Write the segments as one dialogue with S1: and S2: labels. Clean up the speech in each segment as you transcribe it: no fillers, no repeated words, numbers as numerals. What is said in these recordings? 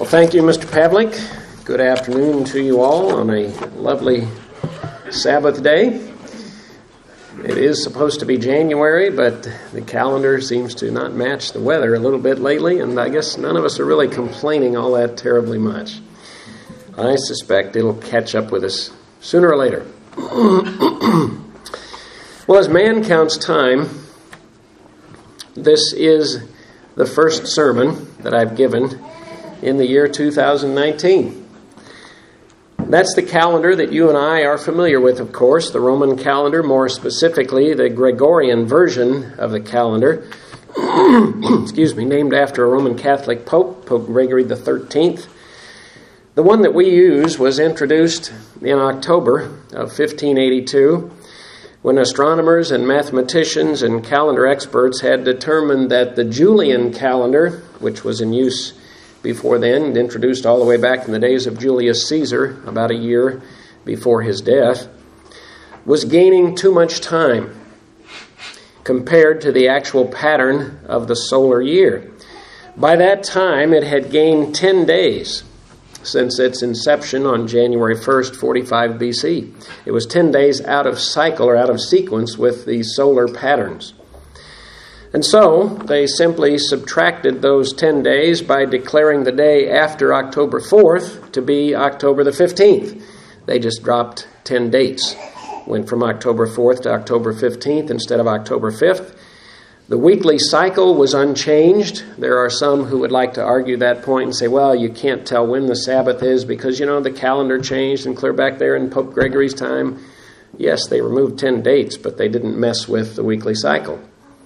S1: Thank you, Mr. Pavlik. Good afternoon to you all on a lovely Sabbath day. It is supposed to be January, but the calendar seems to not match the weather a little bit lately, and I guess none of us are really complaining all that terribly much. I suspect it'll catch up with us sooner or later. Well, as man counts time, this is the first sermon that I've given in the year 2019. That's the calendar that you and I are familiar with, of course, the Roman calendar, more specifically the Gregorian version of the calendar, named after a Roman Catholic Pope, Pope Gregory XIII. The one that we use was introduced in October of 1582, when astronomers and mathematicians and calendar experts had determined that the Julian calendar, which was in use before then, introduced all the way back in the days of Julius Caesar, about a year before his death, was gaining too much time compared to the actual pattern of the solar year. By that time, it had gained 10 days since its inception on January 1st, 45 BC. It was 10 days out of cycle or out of sequence with the solar patterns. And so they simply subtracted those 10 days by declaring the day after October 4th to be October the 15th. They just dropped 10 dates. Went from October 4th to October 15th instead of October 5th. The weekly cycle was unchanged. There are some who would like to argue that point and say, well, you can't tell when the Sabbath is because, the calendar changed and clear back there in Pope Gregory's time. Yes, they removed 10 dates, but they didn't mess with the weekly cycle.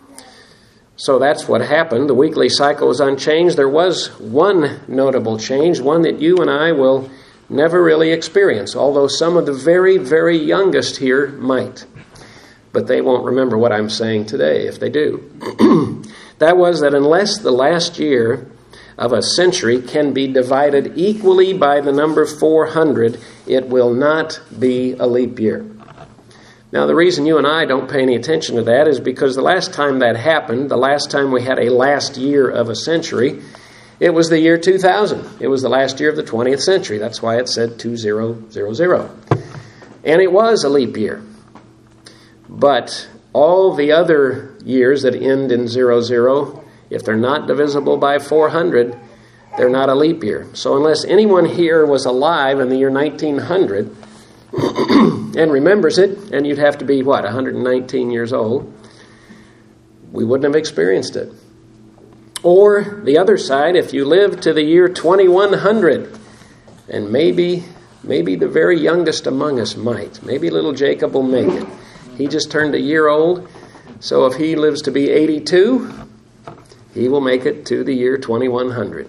S1: So that's what happened. The weekly cycle was unchanged. There was one notable change, one that you and I will never really experience, although some of the very, very youngest here might. But they won't remember what I'm saying today if they do. That was that unless the last year of a century can be divided equally by the number 400, it will not be a leap year. Now, the reason you and I don't pay any attention to that is because the last time that happened, the last time we had a last year of a century, it was the year 2000. It was the last year of the 20th century. That's why it said 2000. And it was a leap year. But all the other years that end in 00, if they're not divisible by 400, they're not a leap year. So unless anyone here was alive in the year 1900 and remembers it, and you'd have to be, 119 years old, we wouldn't have experienced it. Or the other side, if you lived to the year 2100, and maybe the very youngest among us might, maybe little Jacob will make it. He just turned a year old, so if he lives to be 82, he will make it to the year 2100.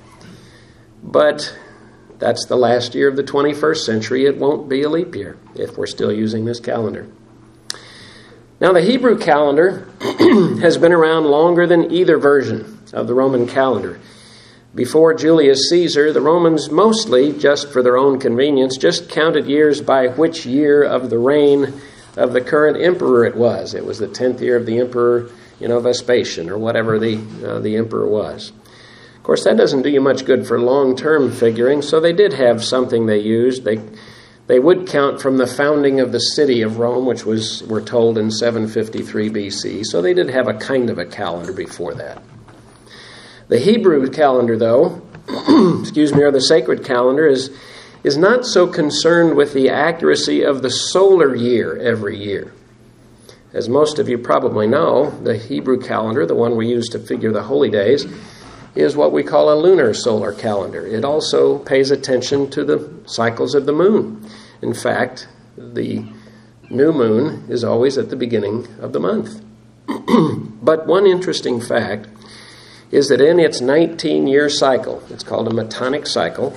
S1: But that's the last year of the 21st century. It won't be a leap year if we're still using this calendar. Now, the Hebrew calendar has been around longer than either version of the Roman calendar. Before Julius Caesar, the Romans mostly, just for their own convenience, just counted years by which year of the reign of the current emperor it was. It was the 10th year of the emperor, Vespasian, or whatever the emperor was. Of course, that doesn't do you much good for long-term figuring, so they did have something they used. They would count from the founding of the city of Rome, which we're told, in 753 BC, so they did have a kind of a calendar before that. The Hebrew calendar, though, or the sacred calendar, is not so concerned with the accuracy of the solar year every year. As most of you probably know, the Hebrew calendar, the one we use to figure the holy days, is what we call a lunar solar calendar. It also pays attention to the cycles of the moon. In fact, the new moon is always at the beginning of the month. But one interesting fact is that in its 19-year cycle, it's called a metonic cycle,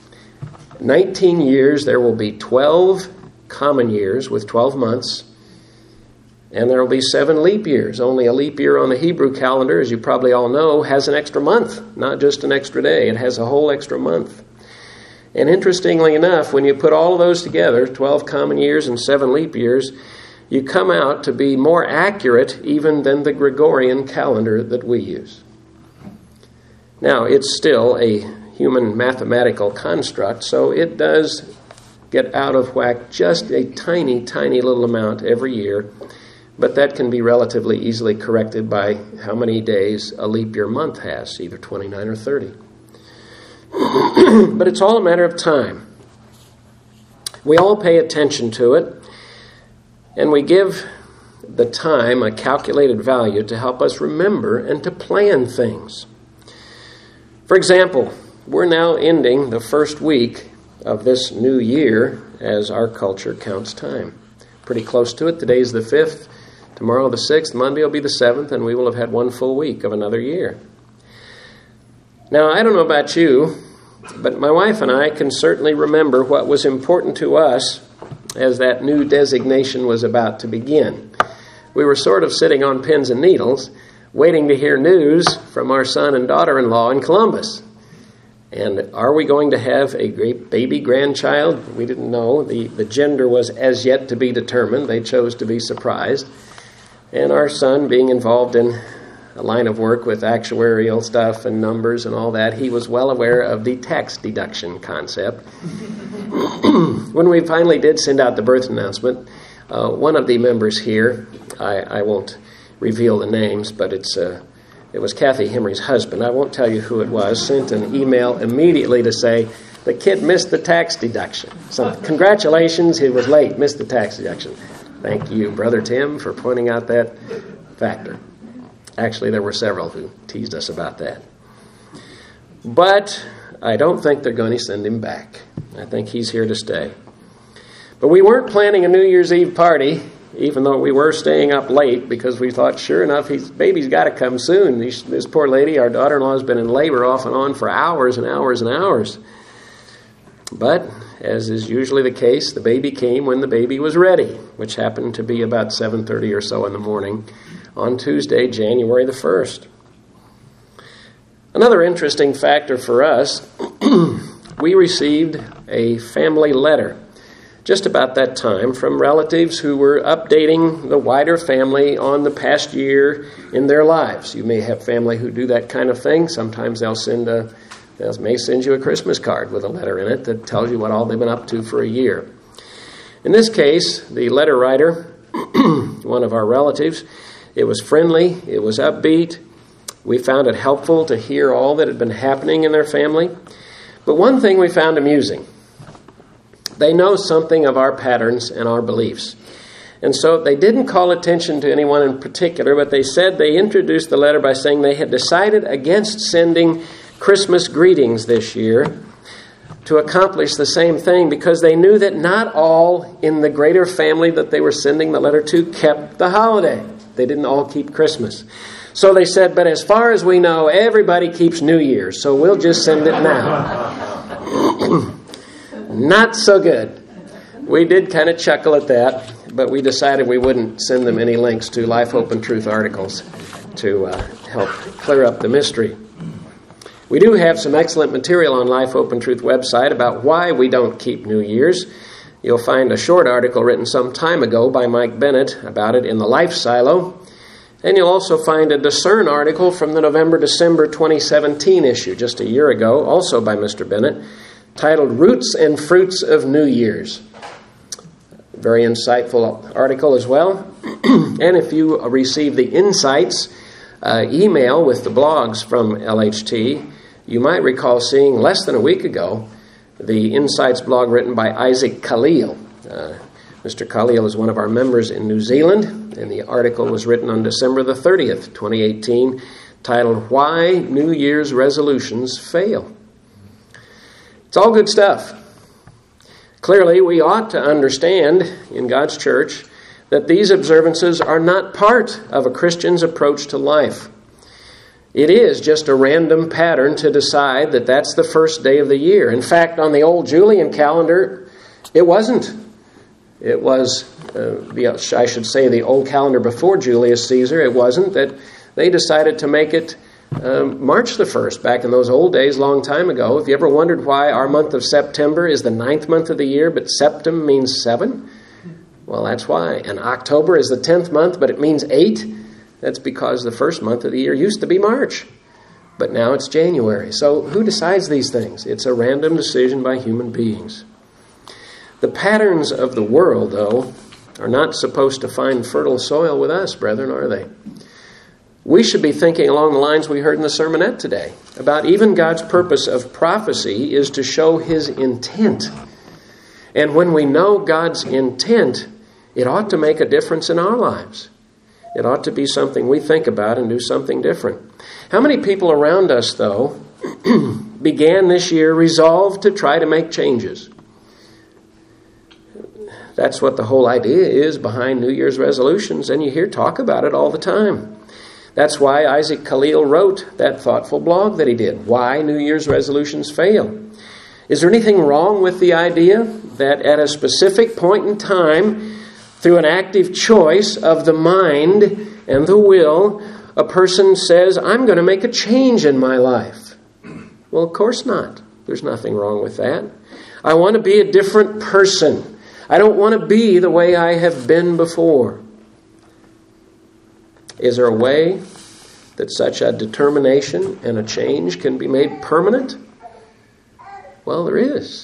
S1: 19 years there will be 12 common years with 12 months, and there will be 7 leap years. Only a leap year on the Hebrew calendar, as you probably all know, has an extra month, not just an extra day. It has a whole extra month. And interestingly enough, when you put all of those together, 12 common years and 7 leap years, you come out to be more accurate even than the Gregorian calendar that we use. Now, it's still a human mathematical construct, so it does get out of whack just a tiny, tiny little amount every year, but that can be relatively easily corrected by how many days a leap year month has, either 29 or 30. But it's all a matter of time. We all pay attention to it, and we give the time a calculated value to help us remember and to plan things. For example, we're now ending the first week of this new year as our culture counts time. Pretty close to it. Today's the 5th, tomorrow the 6th, Monday will be the 7th, and we will have had one full week of another year. Now, I don't know about you, but my wife and I can certainly remember what was important to us as that new designation was about to begin. We were sort of sitting on pins and needles, waiting to hear news from our son and daughter-in-law in Columbus. And are we going to have a great baby grandchild? We didn't know. The gender was as yet to be determined. They chose to be surprised. And our son, being involved in a line of work with actuarial stuff and numbers and all that, he was well aware of the tax deduction concept. When we finally did send out the birth announcement, one of the members here, I won't reveal the names, but it was Kathy Hemry's husband, I won't tell you who it was, sent an email immediately to say, the kid missed the tax deduction. So congratulations, he was late, missed the tax deduction. Thank you, Brother Tim, for pointing out that factor. Actually, there were several who teased us about that. But I don't think they're going to send him back. I think he's here to stay. But we weren't planning a New Year's Eve party, even though we were staying up late, because we thought, sure enough, baby's got to come soon. This poor lady, our daughter-in-law, has been in labor off and on for hours and hours and hours. But, as is usually the case, the baby came when the baby was ready, which happened to be about 7:30 or so in the morning on Tuesday, January the 1st. Another interesting factor for us, we received a family letter just about that time from relatives who were updating the wider family on the past year in their lives. You may have family who do that kind of thing. Sometimes they may send you a Christmas card with a letter in it that tells you what all they've been up to for a year. In this case, the letter writer, one of our relatives, it was friendly, it was upbeat. We found it helpful to hear all that had been happening in their family. But one thing we found amusing, they know something of our patterns and our beliefs. And so they didn't call attention to anyone in particular, but they introduced the letter by saying they had decided against sending Christmas greetings this year to accomplish the same thing because they knew that not all in the greater family that they were sending the letter to kept the holiday. They didn't all keep Christmas. So they said, but as far as we know, everybody keeps New Year's, so we'll just send it now. Not so good. We did kind of chuckle at that, but we decided we wouldn't send them any links to Life, Hope, and Truth articles to help clear up the mystery. We do have some excellent material on Life, Hope, and Truth website about why we don't keep New Year's. You'll find a short article written some time ago by Mike Bennett about it in the Life Silo. And you'll also find a Discern article from the November-December 2017 issue, just a year ago, also by Mr. Bennett, titled Roots and Fruits of New Year's. Very insightful article as well. And if you receive the Insights email with the blogs from LHT, you might recall seeing less than a week ago the Insights blog written by Isaac Khalil. Mr. Khalil is one of our members in New Zealand, and the article was written on December the 30th, 2018, titled Why New Year's Resolutions Fail. It's all good stuff. Clearly, we ought to understand in God's church that these observances are not part of a Christian's approach to life. It is just a random pattern to decide that that's the first day of the year. In fact, on the old Julian calendar, it wasn't. It was, the old calendar before Julius Caesar, it wasn't. That they decided to make it March the 1st, back in those old days, long time ago. If you ever wondered why our month of September is the 9th month of the year, but septem means 7, well, that's why. And October is the 10th month, but it means 8. That's because the first month of the year used to be March. But now it's January. So who decides these things? It's a random decision by human beings. The patterns of the world, though, are not supposed to find fertile soil with us, brethren, are they? We should be thinking along the lines we heard in the sermonette today about even God's purpose of prophecy is to show His intent. And when we know God's intent, it ought to make a difference in our lives. It ought to be something we think about and do something different. How many people around us, though, began this year resolved to try to make changes? That's what the whole idea is behind New Year's resolutions, and you hear talk about it all the time. That's why Isaac Khalil wrote that thoughtful blog that he did, Why New Year's Resolutions Fail. Is there anything wrong with the idea that at a specific point in time, through an active choice of the mind and the will, a person says, I'm going to make a change in my life? Well, of course not. There's nothing wrong with that. I want to be a different person. I don't want to be the way I have been before. Is there a way that such a determination and a change can be made permanent? Well, there is.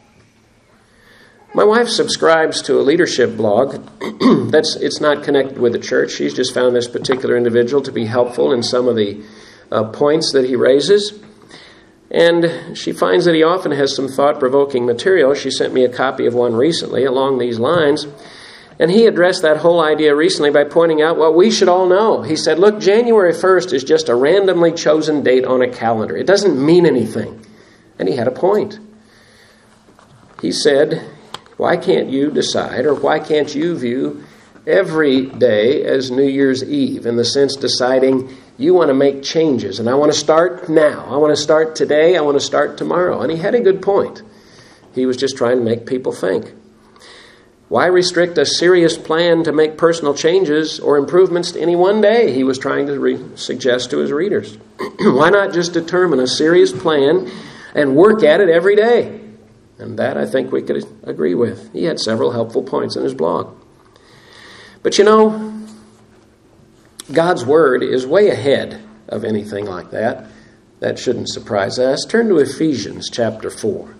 S1: My wife subscribes to a leadership blog. It's not connected with the church. She's just found this particular individual to be helpful in some of the points that he raises. And she finds that he often has some thought-provoking material. She sent me a copy of one recently along these lines. And he addressed that whole idea recently by pointing out what we should all know. He said, look, January 1st is just a randomly chosen date on a calendar. It doesn't mean anything. And he had a point. He said, why can't you decide, or why can't you view every day as New Year's Eve, in the sense deciding you want to make changes, and I want to start now. I want to start today. I want to start tomorrow. And he had a good point. He was just trying to make people think. Why restrict a serious plan to make personal changes or improvements to any one day? He was trying to suggest to his readers. Why not just determine a serious plan and work at it every day? And that I think we could agree with. He had several helpful points in his blog. But you know, God's Word is way ahead of anything like that. That shouldn't surprise us. Turn to Ephesians chapter 4.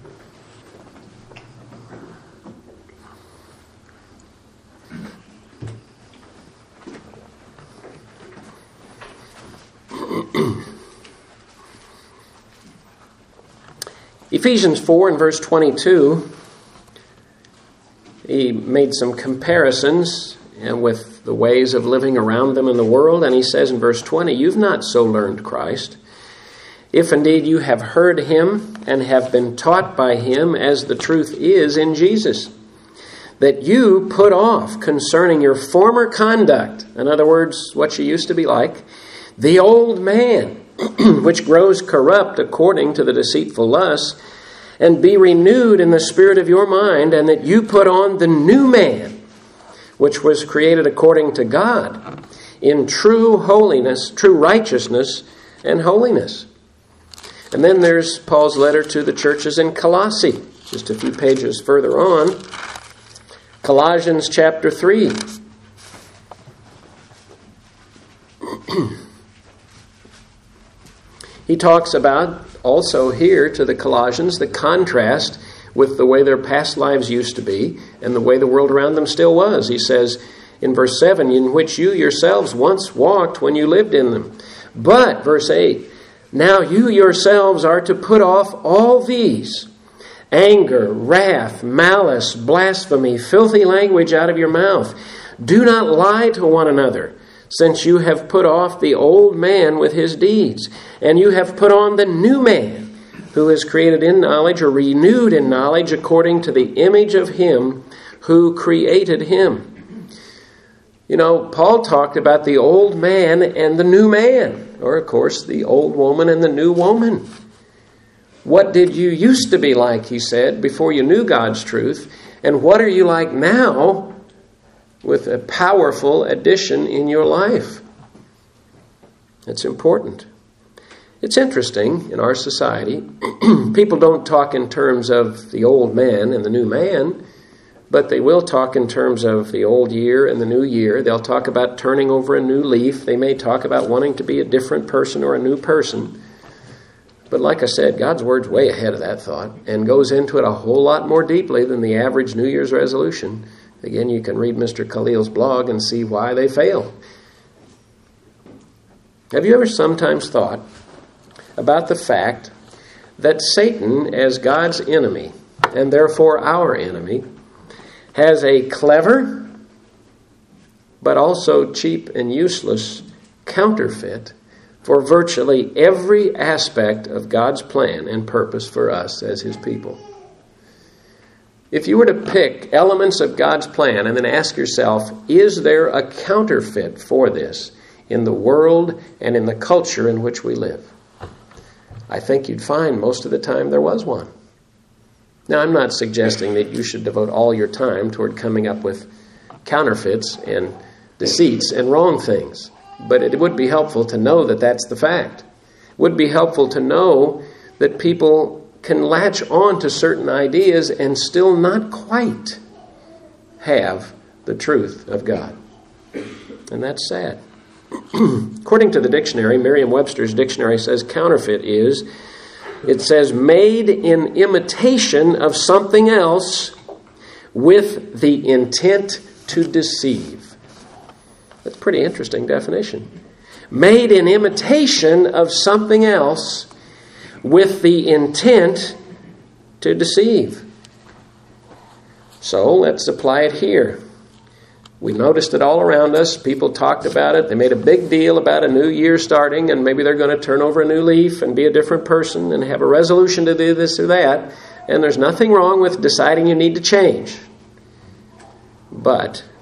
S1: Ephesians 4 and verse 22, he made some comparisons with the ways of living around them in the world, and he says in verse 20, you've not so learned Christ, if indeed you have heard him and have been taught by him as the truth is in Jesus, that you put off concerning your former conduct, in other words, what you used to be like, the old man, which grows corrupt according to the deceitful lusts, and be renewed in the spirit of your mind, and that you put on the new man, which was created according to God, in true holiness, true righteousness, and holiness. And then there's Paul's letter to the churches in Colossae, just a few pages further on. Colossians chapter 3. He talks about also here to the Colossians the contrast with the way their past lives used to be and the way the world around them still was. He says in verse 7, in which you yourselves once walked when you lived in them. But, verse 8, now you yourselves are to put off all these: anger, wrath, malice, blasphemy, filthy language out of your mouth. Do not lie to one another, since you have put off the old man with his deeds, and you have put on the new man, who is created in knowledge, or renewed in knowledge, according to the image of him who created him. You know, Paul talked about the old man and the new man, or of course the old woman and the new woman. What did you used to be like, he said, before you knew God's truth, and what are you like now with a powerful addition in your life? It's important. It's interesting in our society. People don't talk in terms of the old man and the new man. but they will talk in terms of the old year and the new year. They'll talk about turning over a new leaf. They may talk about wanting to be a different person or a new person. But like I said, God's Word's way ahead of that thought and goes into it a whole lot more deeply than the average New Year's resolution. Again, you can read Mr. Khalil's blog and see why they fail. Have you ever sometimes thought about the fact that Satan, as God's enemy, and therefore our enemy, has a clever but also cheap and useless counterfeit for virtually every aspect of God's plan and purpose for us as His people? If you were to pick elements of God's plan and then ask yourself, is there a counterfeit for this in the world and in the culture in which we live? I think you'd find most of the time there was one. Now, I'm not suggesting that you should devote all your time toward coming up with counterfeits and deceits and wrong things, but it would be helpful to know that that's the fact. It would be helpful to know that people can latch on to certain ideas and still not quite have the truth of God. And that's sad. According to the dictionary, Merriam-Webster's dictionary says counterfeit is, it says, made in imitation of something else with the intent to deceive. That's a pretty interesting definition. Made in imitation of something else with the intent to deceive. So let's apply it here. We noticed it all around us. People talked about it. They made a big deal about a new year starting, and maybe they're going to turn over a new leaf and be a different person and have a resolution to do this or that. And there's nothing wrong with deciding you need to change. But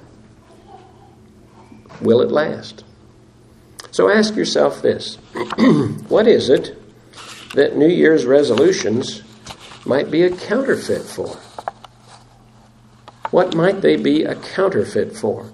S1: will it last? So ask yourself this. What is it that New Year's resolutions might be a counterfeit for? What might they be a counterfeit for?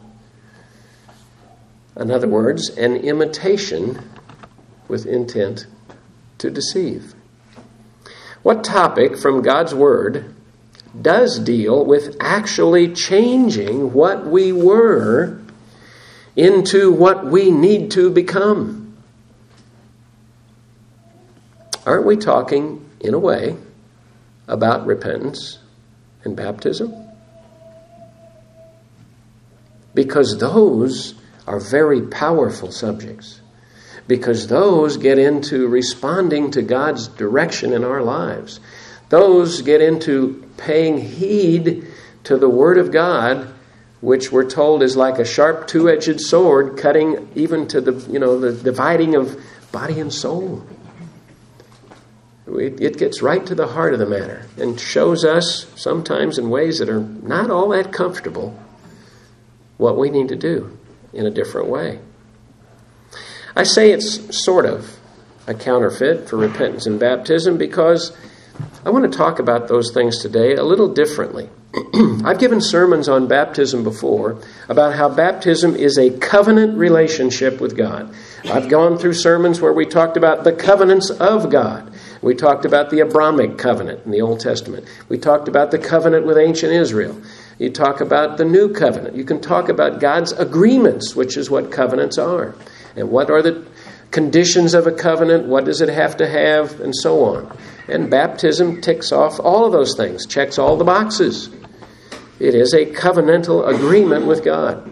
S1: In other words, an imitation with intent to deceive. What topic from God's Word does deal with actually changing what we were into what we need to become? Aren't we talking, in a way, about repentance and baptism? Because those are very powerful subjects. Because those get into responding to God's direction in our lives. Those get into paying heed to the Word of God, which we're told is like a sharp two-edged sword, cutting even to the dividing of body and soul. It gets right to the heart of the matter and shows us, sometimes in ways that are not all that comfortable, what we need to do in a different way. I say it's sort of a counterfeit for repentance and baptism because I want to talk about those things today a little differently. I've given sermons on baptism before about how baptism is a covenant relationship with God. I've gone through sermons where we talked about the covenants of God. We talked about the Abrahamic covenant in the Old Testament. We talked about the covenant with ancient Israel. You talk about the new covenant. You can talk about God's agreements, which is what covenants are. And what are the conditions of a covenant? What does it have to have? And so on. And baptism ticks off all of those things, checks all the boxes. It is a covenantal agreement with God.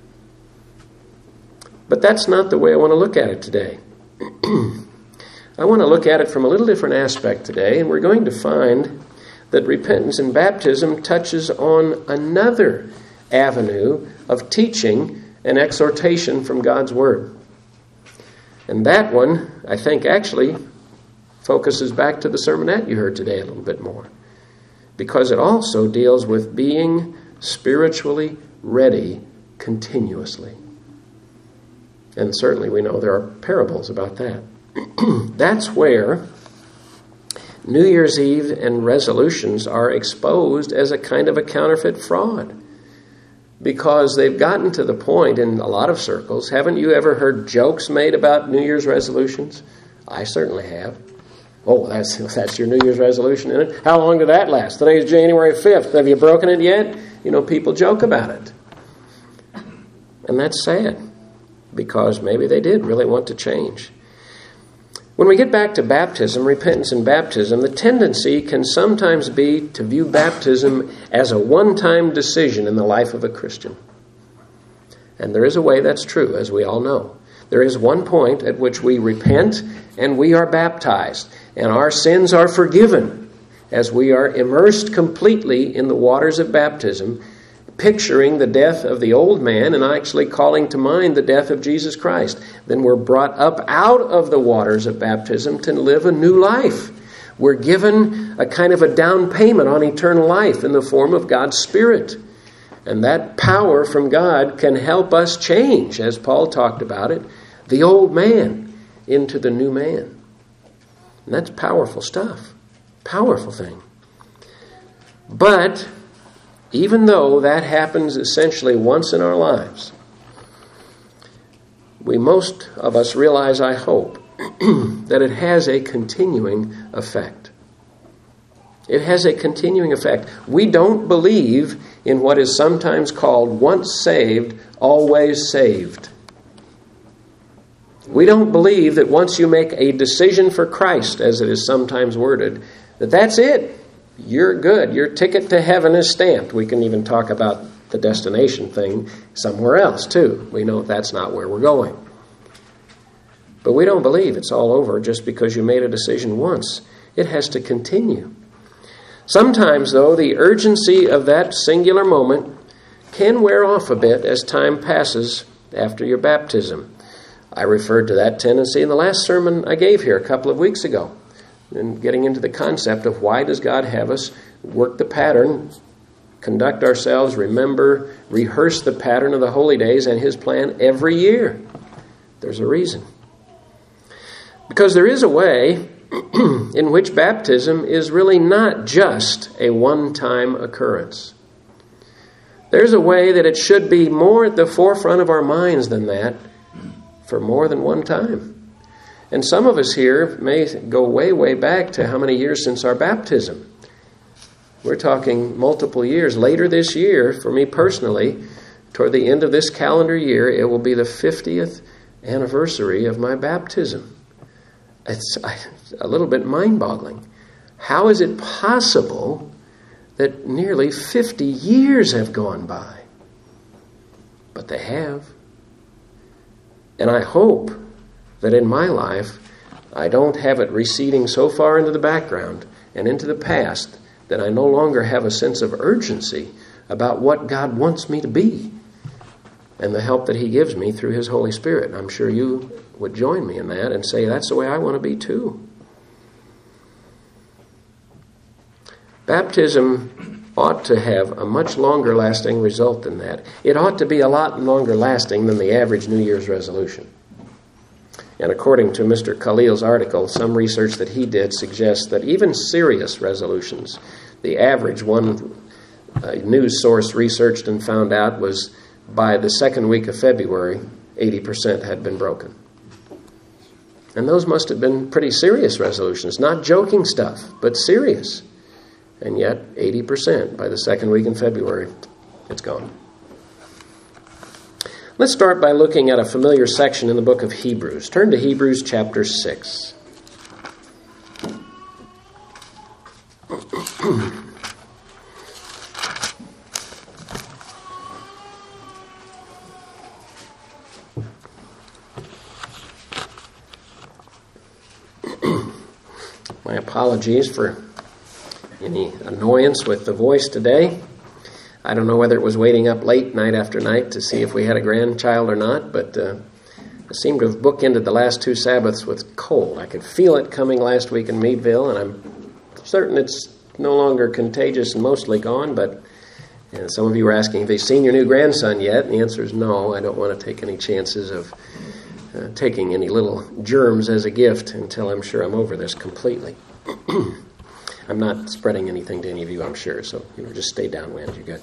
S1: But that's not the way I want to look at it today. I want to look at it from a little different aspect today, and we're going to find that repentance and baptism touches on another avenue of teaching and exhortation from God's Word. And that one, I think, actually focuses back to the sermonette you heard today a little bit more, because it also deals with being spiritually ready continuously. And certainly we know there are parables about that. That's where New Year's Eve and resolutions are exposed as a kind of a counterfeit fraud. Because they've gotten to the point in a lot of circles. Haven't you ever heard jokes made about New Year's resolutions? I certainly have. Oh, that's your New Year's resolution, isn't it? How long did that last? Today is January 5th. Have you broken it yet? people joke about it. And that's sad, because maybe they did really want to change. When we get back to baptism, repentance and baptism, the tendency can sometimes be to view baptism as a one-time decision in the life of a Christian. And there is a way that's true, as we all know. There is one point at which we repent and we are baptized, and our sins are forgiven as we are immersed completely in the waters of baptism, picturing the death of the old man and actually calling to mind the death of Jesus Christ. Then we're brought up out of the waters of baptism to live a new life. We're given a kind of a down payment on eternal life in the form of God's Spirit. And that power from God can help us change, as Paul talked about it, the old man into the new man. And that's powerful stuff. Powerful thing. But even though that happens essentially once in our lives, most of us realize, I hope, that it has a continuing effect. It has a continuing effect. We don't believe in what is sometimes called once saved, always saved. We don't believe that once you make a decision for Christ, as it is sometimes worded, that's it. You're good. Your ticket to heaven is stamped. We can even talk about the destination thing somewhere else, too. We know that's not where we're going. But we don't believe it's all over just because you made a decision once. It has to continue. Sometimes, though, the urgency of that singular moment can wear off a bit as time passes after your baptism. I referred to that tendency in the last sermon I gave here a couple of weeks ago, and getting into the concept of why does God have us work the pattern, conduct ourselves, remember, rehearse the pattern of the holy days and His plan every year. There's a reason. Because there is a way in which baptism is really not just a one-time occurrence. There's a way that it should be more at the forefront of our minds than that for more than one time. And some of us here may go way, way back to how many years since our baptism. We're talking multiple years. Later this year, for me personally, toward the end of this calendar year, it will be the 50th anniversary of my baptism. It's a little bit mind-boggling. How is it possible that nearly 50 years have gone by? But they have. And I hope that in my life, I don't have it receding so far into the background and into the past that I no longer have a sense of urgency about what God wants me to be and the help that He gives me through His Holy Spirit. I'm sure you would join me in that and say, that's the way I want to be too. Baptism ought to have a much longer lasting result than that. It ought to be a lot longer lasting than the average New Year's resolution. And according to Mr. Khalil's article, some research that he did suggests that even serious resolutions, the average one news source researched and found out was by the second week of February, 80% had been broken. And those must have been pretty serious resolutions, not joking stuff, but serious. And yet, 80% by the second week in February, it's gone. Let's start by looking at a familiar section in the book of Hebrews. Turn to Hebrews chapter 6. My apologies for any annoyance with the voice today. I don't know whether it was waiting up late night after night to see if we had a grandchild or not, but I seem to have bookended the last two Sabbaths with cold. I could feel it coming last week in Meadville, and I'm certain it's no longer contagious and mostly gone, but some of you were asking, have you seen your new grandson yet? And the answer is no. I don't want to take any chances of taking any little germs as a gift until I'm sure I'm over this completely. I'm not spreading anything to any of you, I'm sure, so just stay downwind. You're good.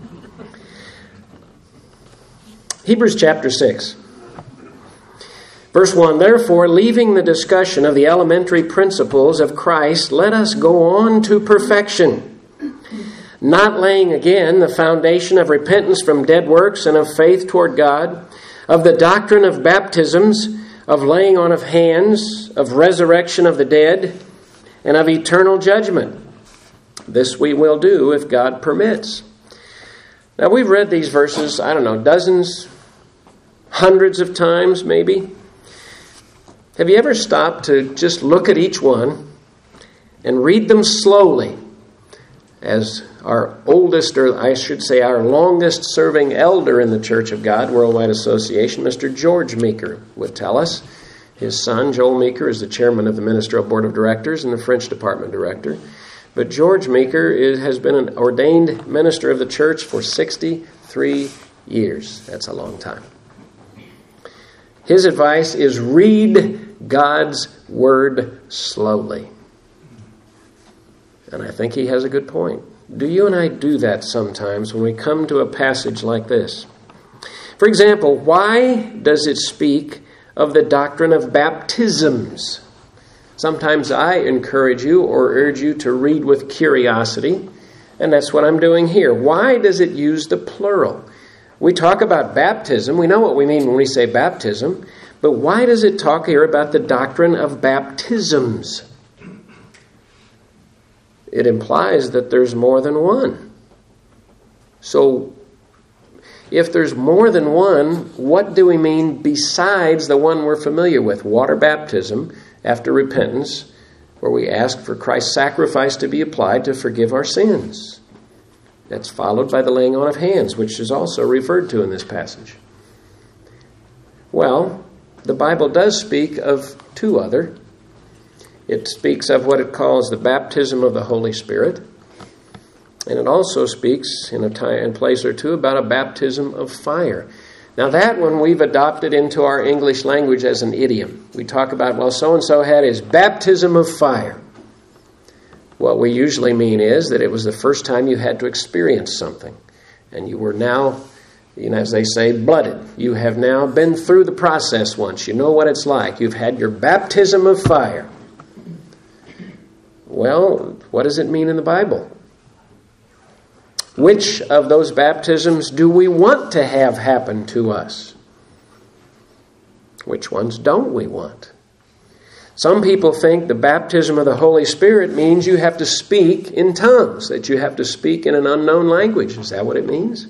S1: Hebrews chapter 6. Verse 1, therefore, leaving the discussion of the elementary principles of Christ, let us go on to perfection, not laying again the foundation of repentance from dead works and of faith toward God, of the doctrine of baptisms, of laying on of hands, of resurrection of the dead, and of eternal judgment. This we will do if God permits. Now, we've read these verses, dozens, hundreds of times maybe. Have you ever stopped to just look at each one and read them slowly? As our oldest, or I should say our longest serving elder in the Church of God Worldwide Association, Mr. George Meeker, would tell us. His son, Joel Meeker, is the chairman of the Ministerial Board of Directors and the French Department Director. But George Meeker has been an ordained minister of the church for 63 years. That's a long time. His advice is read God's Word slowly. And I think he has a good point. Do you and I do that sometimes when we come to a passage like this? For example, why does it speak of the doctrine of baptisms? Sometimes I encourage you or urge you to read with curiosity, and that's what I'm doing here. Why does it use the plural? We talk about baptism. We know what we mean when we say baptism, but why does it talk here about the doctrine of baptisms? It implies that there's more than one. So, if there's more than one, what do we mean besides the one we're familiar with? Water baptism after repentance, where we ask for Christ's sacrifice to be applied to forgive our sins. That's followed by the laying on of hands, which is also referred to in this passage. Well, the Bible does speak of two other. It speaks of what it calls the baptism of the Holy Spirit. And it also speaks in a place or two about a baptism of fire. Now that one we've adopted into our English language as an idiom. We talk about, well, so-and-so had his baptism of fire. What we usually mean is that it was the first time you had to experience something. And you were now, as they say, blooded. You have now been through the process once. You know what it's like. You've had your baptism of fire. Well, what does it mean in the Bible? Which of those baptisms do we want to have happen to us? Which ones don't we want? Some people think the baptism of the Holy Spirit means you have to speak in tongues, that you have to speak in an unknown language. Is that what it means?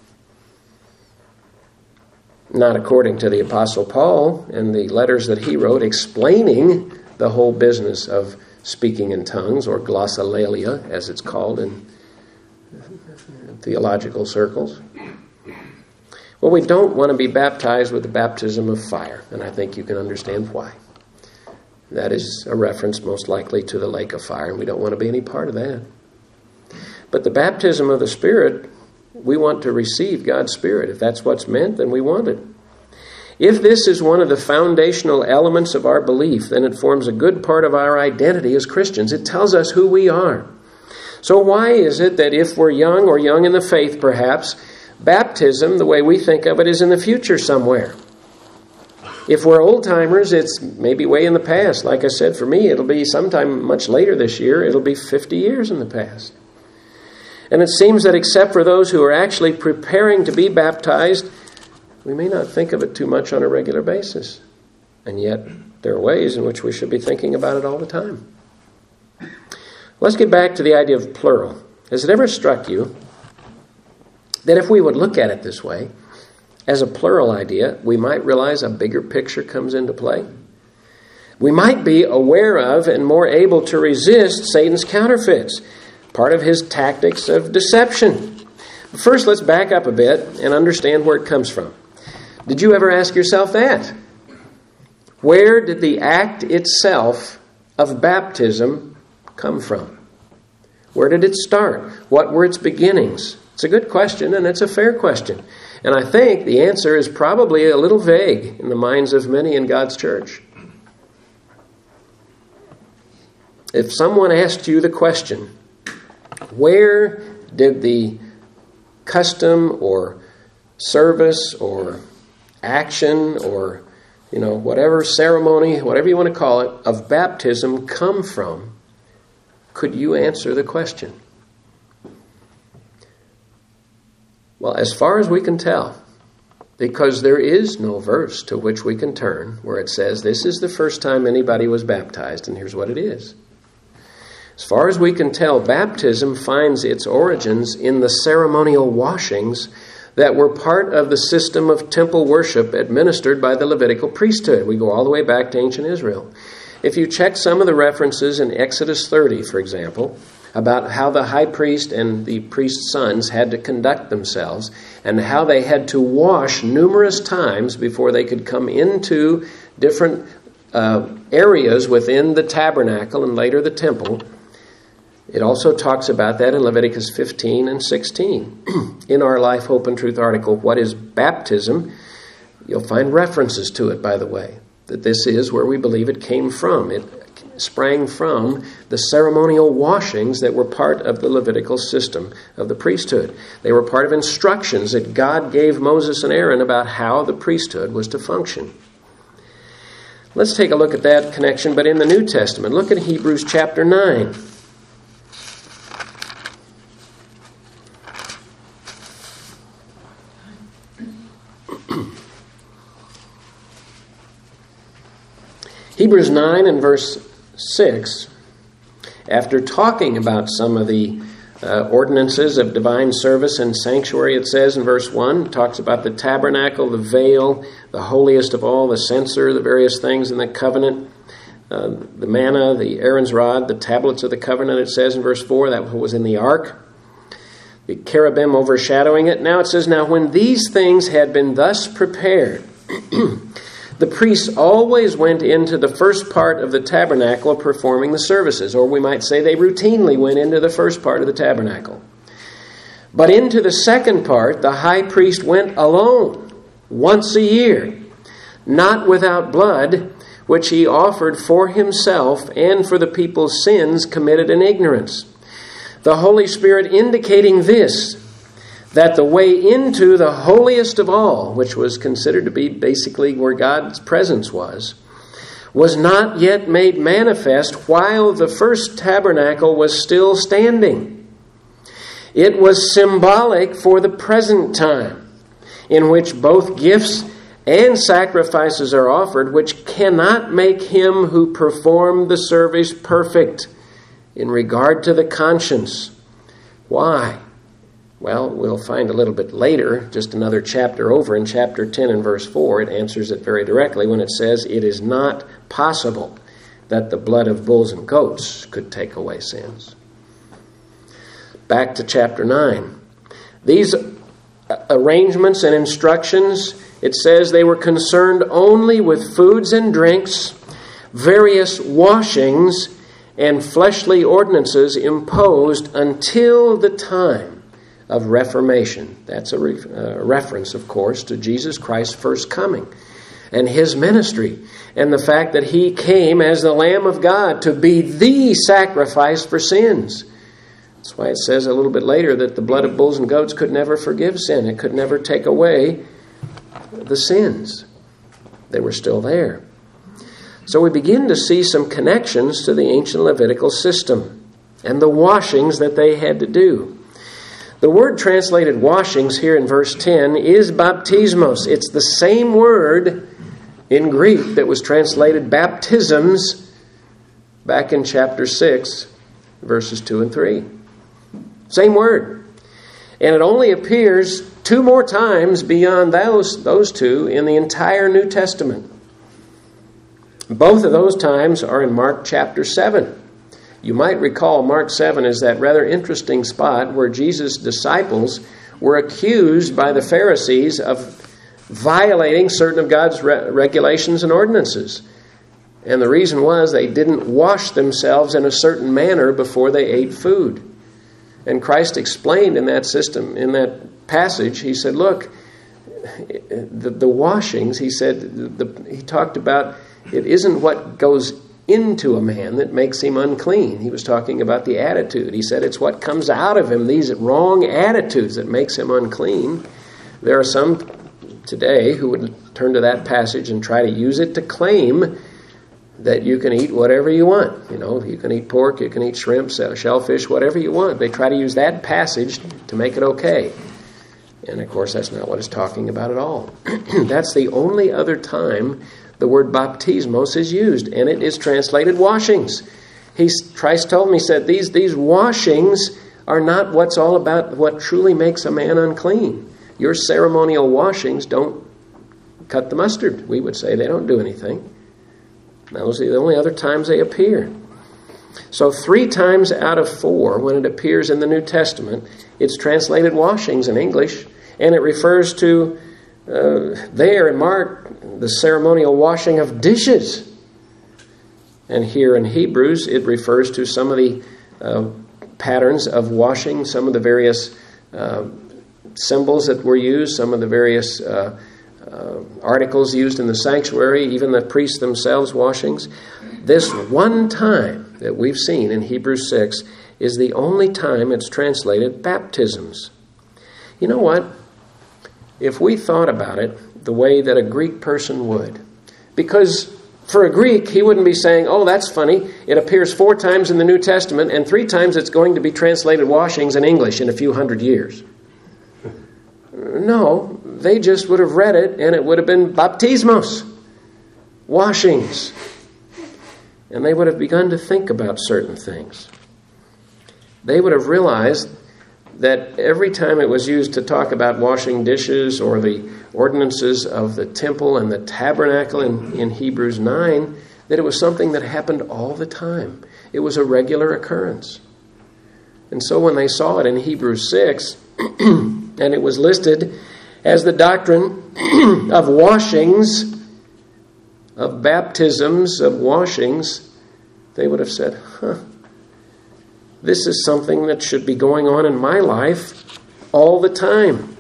S1: Not according to the Apostle Paul and the letters that he wrote explaining the whole business of speaking in tongues, or glossolalia, as it's called in theological circles. Well, we don't want to be baptized with the baptism of fire, and I think you can understand why. That is a reference most likely to the lake of fire, and we don't want to be any part of that. But the baptism of the Spirit, we want to receive God's Spirit. If that's what's meant, then we want it. If this is one of the foundational elements of our belief, then it forms a good part of our identity as Christians. It tells us who we are. So why is it that if we're young or young in the faith perhaps, baptism, the way we think of it, is in the future somewhere? If we're old-timers, it's maybe way in the past. Like I said, for me, it'll be sometime much later this year. It'll be 50 years in the past. And it seems that except for those who are actually preparing to be baptized, we may not think of it too much on a regular basis. And yet, there are ways in which we should be thinking about it all the time. Let's get back to the idea of plural. Has it ever struck you that if we would look at it this way, as a plural idea, we might realize a bigger picture comes into play? We might be aware of and more able to resist Satan's counterfeits, part of his tactics of deception. First, let's back up a bit and understand where it comes from. Did you ever ask yourself that? Where did the act itself of baptism come from? Where did it start? What were its beginnings? It's a good question, and it's a fair question. And I think the answer is probably a little vague in the minds of many in God's church. If someone asked you the question, where did the custom or service or action or, whatever ceremony, whatever you want to call it, of baptism come from, could you answer the question? Well, as far as we can tell, because there is no verse to which we can turn where it says this is the first time anybody was baptized, and here's what it is. As far as we can tell, baptism finds its origins in the ceremonial washings that were part of the system of temple worship administered by the Levitical priesthood. We go all the way back to ancient Israel. If you check some of the references in Exodus 30, for example, about how the high priest and the priest's sons had to conduct themselves and how they had to wash numerous times before they could come into different areas within the tabernacle and later the temple, it also talks about that in Leviticus 15 and 16. In our Life, Hope, and Truth article, What is Baptism? You'll find references to it, by the way, that this is where we believe it came from. It sprang from the ceremonial washings that were part of the Levitical system of the priesthood. They were part of instructions that God gave Moses and Aaron about how the priesthood was to function. Let's take a look at that connection, but in the New Testament. Look at Hebrews chapter 9. Hebrews 9 and verse 6, after talking about some of the ordinances of divine service and sanctuary, it says in verse 1, it talks about the tabernacle, the veil, the holiest of all, the censer, the various things in the covenant, the manna, the Aaron's rod, the tablets of the covenant, it says in verse 4, that was in the ark, the cherubim overshadowing it. Now it says, now when these things had been thus prepared, the priests always went into the first part of the tabernacle performing the services, or we might say they routinely went into the first part of the tabernacle. But into the second part, the high priest went alone, once a year, not without blood, which he offered for himself and for the people's sins committed in ignorance. The Holy Spirit indicating this, that the way into the holiest of all, which was considered to be basically where God's presence was not yet made manifest while the first tabernacle was still standing. It was symbolic for the present time, in which both gifts and sacrifices are offered, which cannot make him who performed the service perfect in regard to the conscience. Why? Well, we'll find a little bit later, just another chapter over, in chapter 10 and verse 4, it answers it very directly when it says, it is not possible that the blood of bulls and goats could take away sins. Back to chapter 9. These arrangements and instructions, it says they were concerned only with foods and drinks, various washings, and fleshly ordinances imposed until the time of Reformation. That's a reference, of course, to Jesus Christ's first coming and his ministry and the fact that he came as the Lamb of God to be the sacrifice for sins. That's why it says a little bit later that the blood of bulls and goats could never forgive sin. It could never take away the sins. They were still there. So we begin to see some connections to the ancient Levitical system and the washings that they had to do. The word translated washings here in verse 10 is baptismos. It's the same word in Greek that was translated baptisms back in chapter 6, verses 2 and 3. Same word. And it only appears 2 more times beyond those two in the entire New Testament. Both of those times are in Mark chapter 7. You might recall Mark 7 is that rather interesting spot where Jesus' disciples were accused by the Pharisees of violating certain of God's regulations and ordinances. And the reason was they didn't wash themselves in a certain manner before they ate food. And Christ explained in that system, in that passage, he said, look, the washings, he said, he talked about it isn't what goes into a man that makes him unclean. He was talking about the attitude. He said it's what comes out of him, these wrong attitudes, that makes him unclean. There are some today who would turn to that passage and try to use it to claim that you can eat whatever you want. You know, you can eat pork, you can eat shrimp, shellfish, whatever you want. They try to use that passage to make it okay. And of course, that's not what it's talking about at all. That's the only other time the word baptismos is used, and it is translated washings. Christ told me, he said, these washings are not what's all about what truly makes a man unclean. Your ceremonial washings don't cut the mustard, we would say. They don't do anything. Those are the only other times they appear. So 3 times out of 4, when it appears in the New Testament, it's translated washings in English, and it refers to, there in Mark, the ceremonial washing of dishes. And here in Hebrews, it refers to some of the patterns of washing, some of the various symbols that were used, some of the various articles used in the sanctuary, even the priests themselves washings. This one time that we've seen in Hebrews 6 is the only time it's translated baptisms. You know what? If we thought about it the way that a Greek person would, because for a Greek, he wouldn't be saying, oh, that's funny, it appears 4 times in the New Testament, and 3 times it's going to be translated washings in English in a few hundred years. No, they just would have read it, and it would have been baptismos, washings. And they would have begun to think about certain things. They would have realized that every time it was used to talk about washing dishes or the ordinances of the temple and the tabernacle in Hebrews 9, that it was something that happened all the time. It was a regular occurrence. And so when they saw it in Hebrews 6, and it was listed as the doctrine of washings, of baptisms, of washings, they would have said, this is something that should be going on in my life all the time.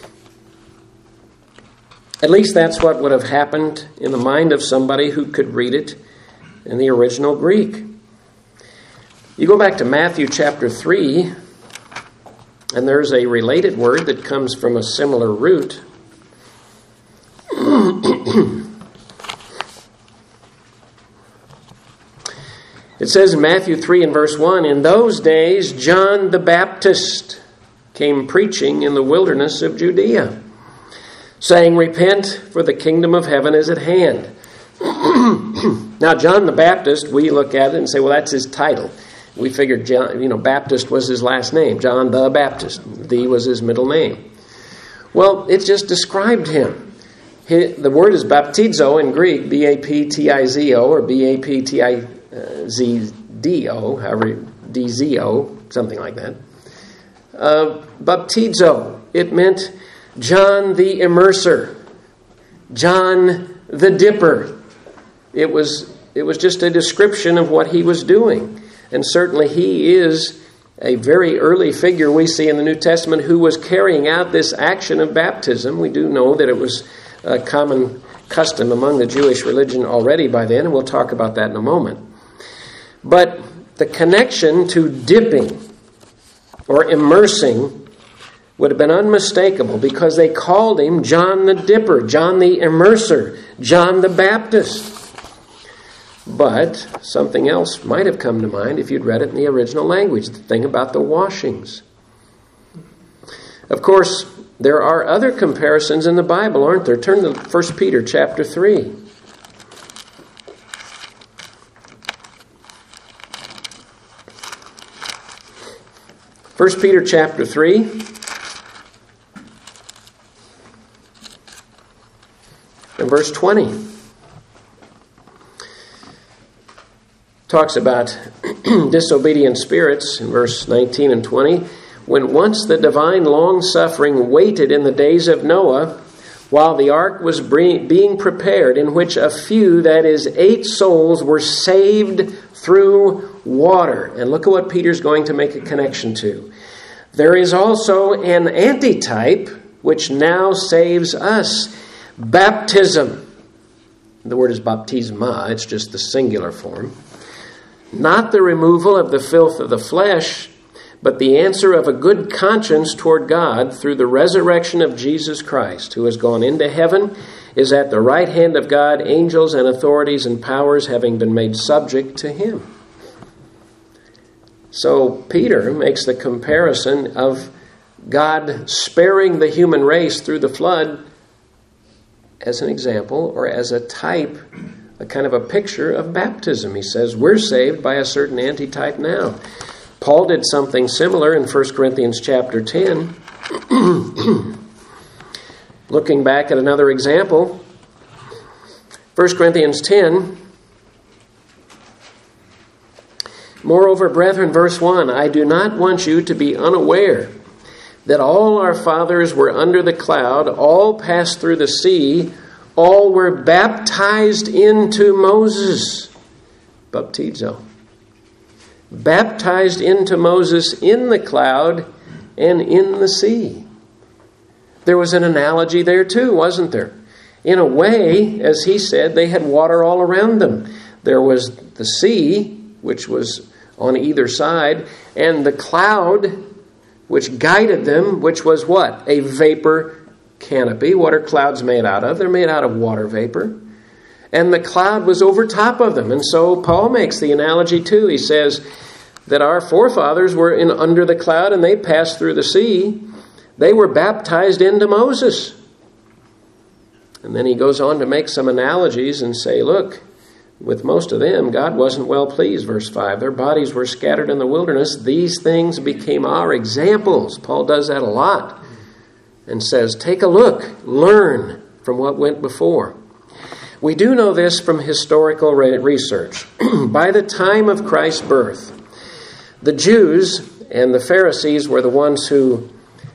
S1: At least that's what would have happened in the mind of somebody who could read it in the original Greek. You go back to Matthew chapter 3, and there's a related word that comes from a similar root. It says in Matthew 3 and verse 1, in those days John the Baptist came preaching in the wilderness of Judea, saying, repent, for the kingdom of heaven is at hand. Now, John the Baptist, we look at it and say, well, that's his title. We figured, Baptist was his last name. John the Baptist. The was his middle name. Well, it just described him. The word is baptizo in Greek, B-A-P-T-I-Z-O, or B-A-P-T-I-Z-O, however, D-Z-O, something like that. Baptizo. It meant John the Immerser, John the Dipper. It was just a description of what he was doing. And certainly he is a very early figure we see in the New Testament who was carrying out this action of baptism. We do know that it was a common custom among the Jewish religion already by then, and we'll talk about that in a moment. But the connection to dipping or immersing would have been unmistakable because they called him John the Dipper, John the Immerser, John the Baptist. But something else might have come to mind if you'd read it in the original language, the thing about the washings. Of course, there are other comparisons in the Bible, aren't there? Turn to 1 Peter chapter 3. 1 Peter chapter 3. And verse 20. Talks about disobedient spirits in verse 19 and 20. When once the divine long-suffering waited in the days of Noah, while the ark was being prepared, in which a few, that is 8 souls, were saved through water. And look at what Peter's going to make a connection to. There is also an antitype which now saves us. Baptism. The word is baptisma. It's just the singular form. Not the removal of the filth of the flesh, but the answer of a good conscience toward God through the resurrection of Jesus Christ, who has gone into heaven, is at the right hand of God, angels and authorities and powers having been made subject to him. So Peter makes the comparison of God sparing the human race through the flood as an example or as a type, a kind of a picture of baptism. He says we're saved by a certain antitype now. Paul did something similar in 1 Corinthians chapter 10. Looking back at another example, 1 Corinthians 10, moreover, brethren, verse 1, I do not want you to be unaware that all our fathers were under the cloud, all passed through the sea, all were baptized into Moses. Baptizo. Baptized into Moses in the cloud and in the sea. There was an analogy there too, wasn't there? In a way, as he said, they had water all around them. There was the sea, which was on either side, and the cloud, which guided them, which was what? A vapor canopy. What are clouds made out of? They're made out of water vapor. And the cloud was over top of them. And so Paul makes the analogy too. He says that our forefathers were under the cloud and they passed through the sea. They were baptized into Moses. And then he goes on to make some analogies and say, look, with most of them, God wasn't well pleased, verse 5. Their bodies were scattered in the wilderness. These things became our examples. Paul does that a lot and says, take a look, learn from what went before. We do know this from historical research. By the time of Christ's birth, the Jews and the Pharisees were the ones who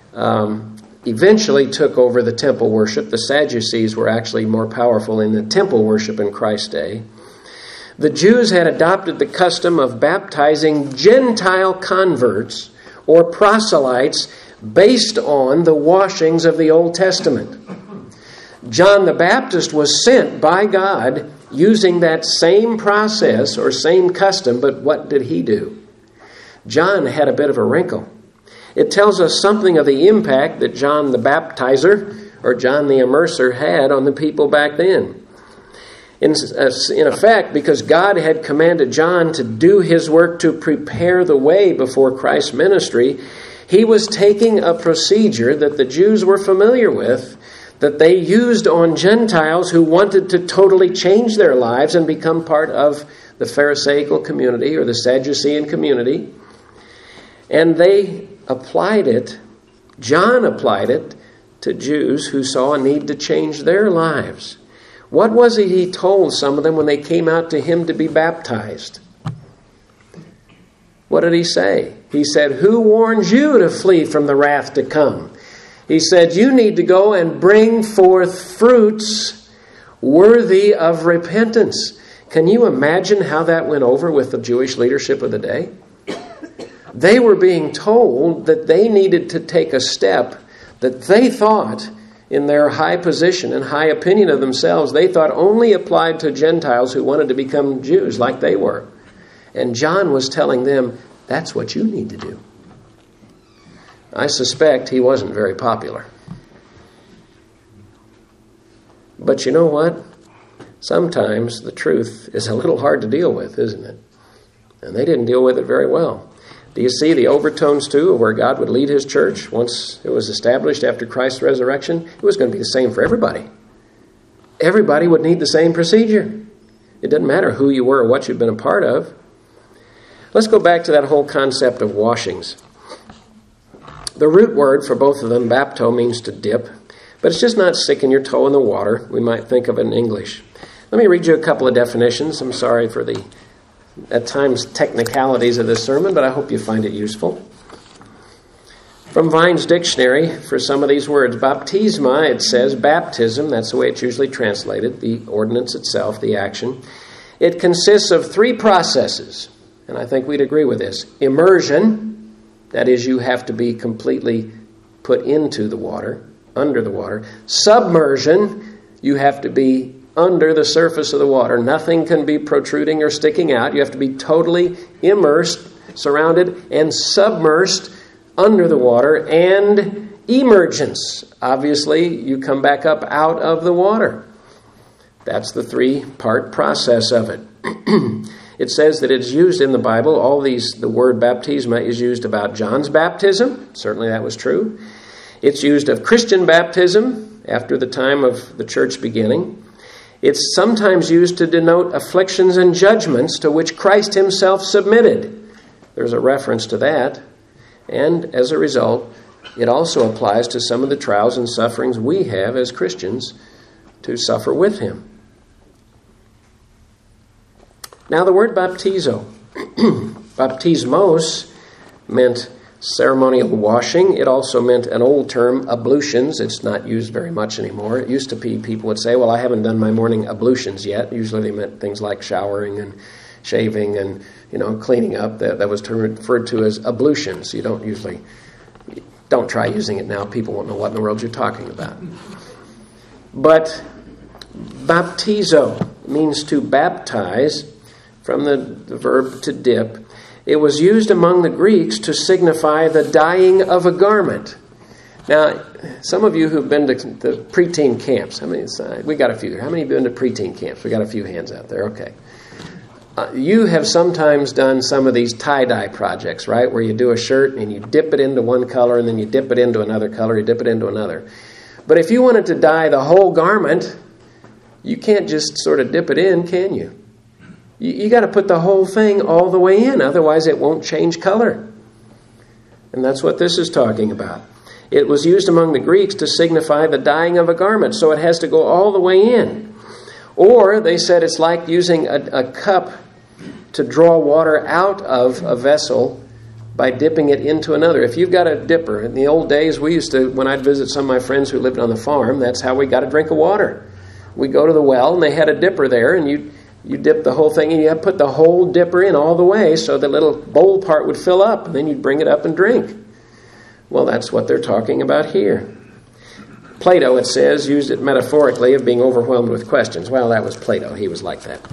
S1: eventually took over the temple worship. The Sadducees were actually more powerful in the temple worship in Christ's day. The Jews had adopted the custom of baptizing Gentile converts or proselytes based on the washings of the Old Testament. John the Baptist was sent by God using that same process or same custom, but what did he do? John had a bit of a wrinkle. It tells us something of the impact that John the Baptizer or John the Immerser had on the people back then. In effect, because God had commanded John to do his work to prepare the way before Christ's ministry, he was taking a procedure that the Jews were familiar with, that they used on Gentiles who wanted to totally change their lives and become part of the Pharisaical community or the Sadducean community. And they applied it, John applied it, to Jews who saw a need to change their lives. What was it he told some of them when they came out to him to be baptized? What did he say? He said, who warns you to flee from the wrath to come? He said, you need to go and bring forth fruits worthy of repentance. Can you imagine how that went over with the Jewish leadership of the day? They were being told that they needed to take a step that they thought, in their high position and high opinion of themselves, they thought only applied to Gentiles who wanted to become Jews like they were. And John was telling them, that's what you need to do. I suspect he wasn't very popular. But you know what? Sometimes the truth is a little hard to deal with, isn't it? And they didn't deal with it very well. Do you see the overtones, too, of where God would lead his church once it was established after Christ's resurrection? It was going to be the same for everybody. Everybody would need the same procedure. It doesn't matter who you were or what you'd been a part of. Let's go back to that whole concept of washings. The root word for both of them, bapto, means to dip, but it's just not sticking your toe in the water. We might think of it in English. Let me read you a couple of definitions. I'm sorry for the, at times, technicalities of this sermon, but I hope you find it useful. From Vine's dictionary, for some of these words, baptisma, it says baptism, that's the way it's usually translated, the ordinance itself, the action. It consists of three processes, and I think we'd agree with this. Immersion, that is, you have to be completely put into the water, under the water. Submersion, you have to be under the surface of the water. Nothing can be protruding or sticking out. You have to be totally immersed, surrounded, and submersed under the water. And emergence. Obviously, you come back up out of the water. That's the three-part process of it. It says that it's used in the Bible. The word baptisma is used about John's baptism. Certainly that was true. It's used of Christian baptism after the time of the church beginning. It's sometimes used to denote afflictions and judgments to which Christ himself submitted. There's a reference to that. And as a result, it also applies to some of the trials and sufferings we have as Christians to suffer with him. Now the word baptizo, baptismos, meant ceremonial washing. It also meant an old term, ablutions. It's not used very much anymore. It used to be people would say, well, I haven't done my morning ablutions yet. Usually they meant things like showering and shaving and, cleaning up. That was referred to as ablutions. You don't try using it now. People won't know what in the world you're talking about. But baptizo means to baptize, from the verb to dip. It was used among the Greeks to signify the dyeing of a garment. Now, some of you who've been to the preteen camps, we got a few. How many have been to preteen camps? We got a few hands out there. Okay. You have sometimes done some of these tie-dye projects, right? Where you do a shirt and you dip it into one color and then you dip it into another color, you dip it into another. But if you wanted to dye the whole garment, you can't just sort of dip it in, can you? You got to put the whole thing all the way in, otherwise it won't change color. And that's what this is talking about. It was used among the Greeks to signify the dyeing of a garment, so it has to go all the way in. Or they said it's like using a cup to draw water out of a vessel by dipping it into another. If you've got a dipper, in the old days we used to, when I'd visit some of my friends who lived on the farm, that's how we got a drink of water. We'd go to the well and they had a dipper there, and you dip the whole thing and you put the whole dipper in all the way so the little bowl part would fill up, and then you'd bring it up and drink. Well, that's what they're talking about here. Plato, it says, used it metaphorically of being overwhelmed with questions. Well, that was Plato. He was like that.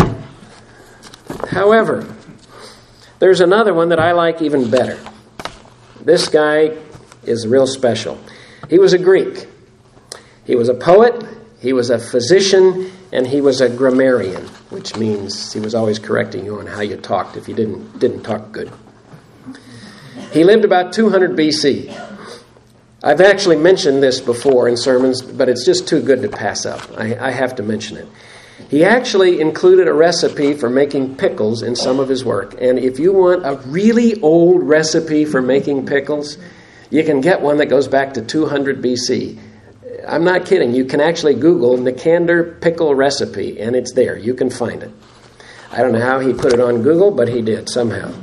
S1: However, there's another one that I like even better. This guy is real special. He was a Greek. He was a poet, he was a physician, and he was a grammarian, which means he was always correcting you on how you talked if you didn't talk good. He lived about 200 BC. I've actually mentioned this before in sermons, but it's just too good to pass up. I have to mention it. He actually included a recipe for making pickles in some of his work. And if you want a really old recipe for making pickles, you can get one that goes back to 200 BC. I'm not kidding. You can actually Google Nicander pickle recipe, and it's there. You can find it. I don't know how he put it on Google, but he did somehow.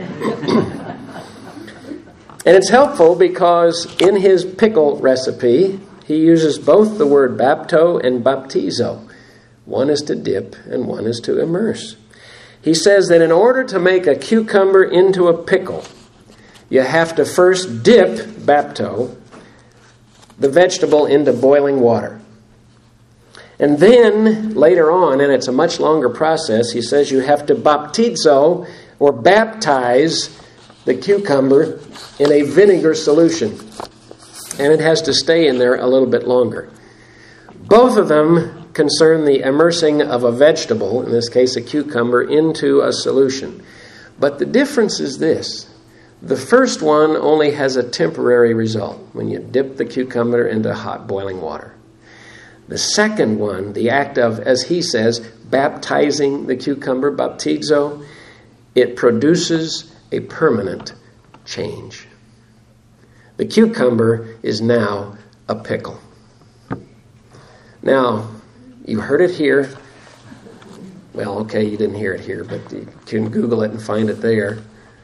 S1: And it's helpful because in his pickle recipe, he uses both the word bapto and baptizo. One is to dip and one is to immerse. He says that in order to make a cucumber into a pickle, you have to first dip, bapto, the vegetable into boiling water. And then, later on, and it's a much longer process, he says you have to baptizo, or baptize, the cucumber in a vinegar solution. And it has to stay in there a little bit longer. Both of them concern the immersing of a vegetable, in this case a cucumber, into a solution. But the difference is this. The first one only has a temporary result when you dip the cucumber into hot boiling water. The second one, the act of, as he says, baptizing the cucumber, baptizo, it produces a permanent change. The cucumber is now a pickle. Now, you heard it here. Well, okay, you didn't hear it here, but you can Google it and find it there.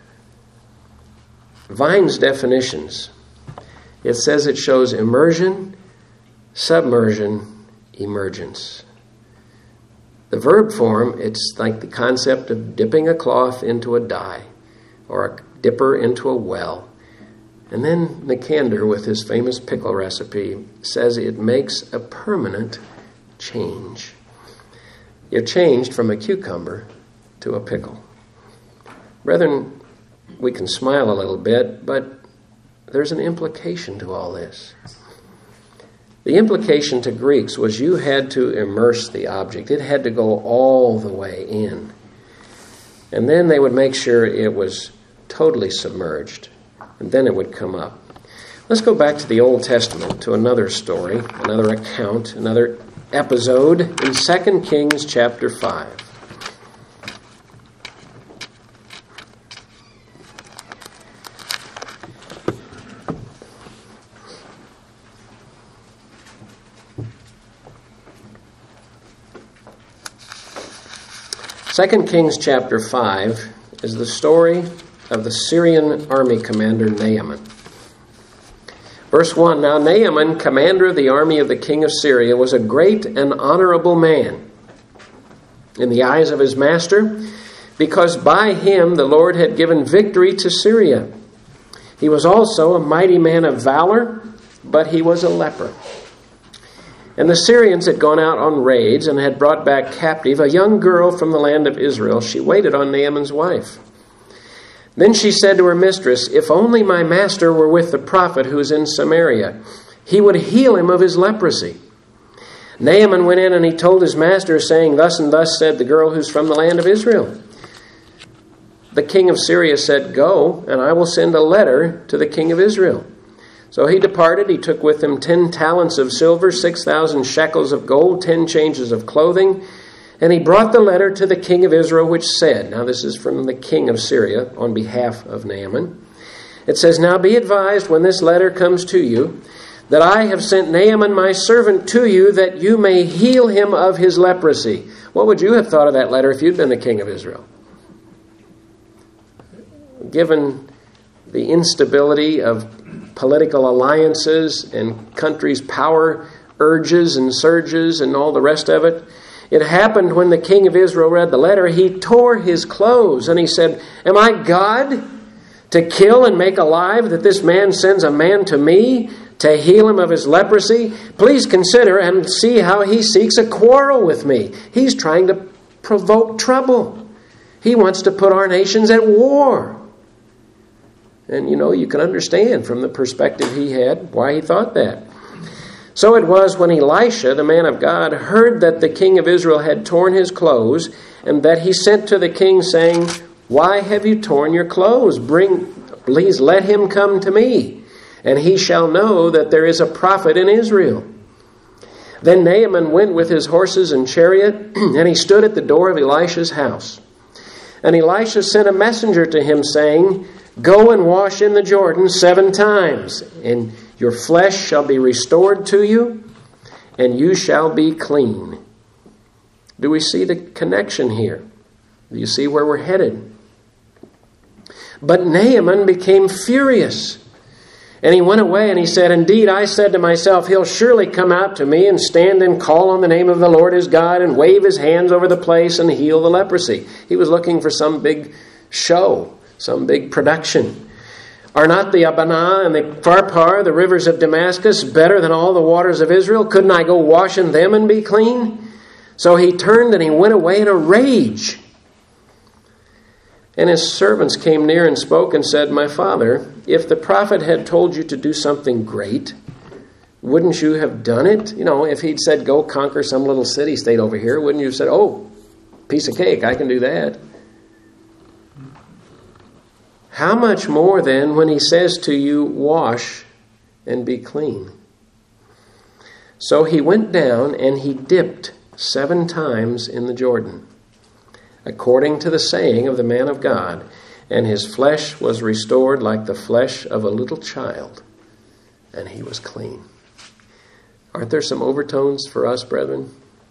S1: Vine's definitions. It says it shows immersion, submersion, emergence. The verb form, it's like the concept of dipping a cloth into a dye or a dipper into a well. And then Nicander, with his famous pickle recipe, says it makes a permanent change. You're changed from a cucumber to a pickle. Brethren, we can smile a little bit, but there's an implication to all this. The implication to Greeks was you had to immerse the object. It had to go all the way in. And then they would make sure it was totally submerged. And then it would come up. Let's go back to the Old Testament, to another story, another account, another episode in 2 Kings chapter 5. Second Kings chapter 5 is the story of the Syrian army commander Naaman. Verse 1, Now Naaman, commander of the army of the king of Syria, was a great and honorable man in the eyes of his master, because by him the Lord had given victory to Syria. He was also a mighty man of valor, but he was a leper. And the Syrians had gone out on raids and had brought back captive a young girl from the land of Israel. She waited on Naaman's wife. Then she said to her mistress, If only my master were with the prophet who is in Samaria, he would heal him of his leprosy. Naaman went in and he told his master, saying, Thus and thus said the girl who's from the land of Israel. The king of Syria said, Go, and I will send a letter to the king of Israel. So he departed. He took with him 10 talents of silver, 6,000 shekels of gold, 10 changes of clothing. And he brought the letter to the king of Israel, which said, now this is from the king of Syria on behalf of Naaman. It says, Now be advised when this letter comes to you, that I have sent Naaman my servant to you, that you may heal him of his leprosy. What would you have thought of that letter if you'd been the king of Israel? Given the instability of political alliances and countries' power urges and surges and all the rest of it. It happened when the king of Israel read the letter, he tore his clothes and he said, Am I God to kill and make alive that this man sends a man to me to heal him of his leprosy? Please consider and see how he seeks a quarrel with me. He's trying to provoke trouble. He wants to put our nations at war. And you can understand from the perspective he had why he thought that. So it was when Elisha, the man of God, heard that the king of Israel had torn his clothes, and that he sent to the king saying, Why have you torn your clothes? Please let him come to me, and he shall know that there is a prophet in Israel. Then Naaman went with his horses and chariot, and he stood at the door of Elisha's house. And Elisha sent a messenger to him, saying, Go and wash in the Jordan 7 times, and your flesh shall be restored to you, and you shall be clean. Do we see the connection here? Do you see where we're headed? But Naaman became furious, and he went away and he said, Indeed, I said to myself, he'll surely come out to me and stand and call on the name of the Lord his God and wave his hands over the place and heal the leprosy. He was looking for some big show, some big production. Are not the Abana and the Pharpar, the rivers of Damascus, better than all the waters of Israel? Couldn't I go wash in them and be clean? So he turned and he went away in a rage. And his servants came near and spoke and said, My father, if the prophet had told you to do something great, wouldn't you have done it? If he'd said, go conquer some little city-state over here, wouldn't you have said, oh, piece of cake, I can do that? How much more then when he says to you, wash and be clean? So he went down and he dipped 7 times in the Jordan, according to the saying of the man of God, and his flesh was restored like the flesh of a little child, and he was clean. Aren't there some overtones for us, brethren?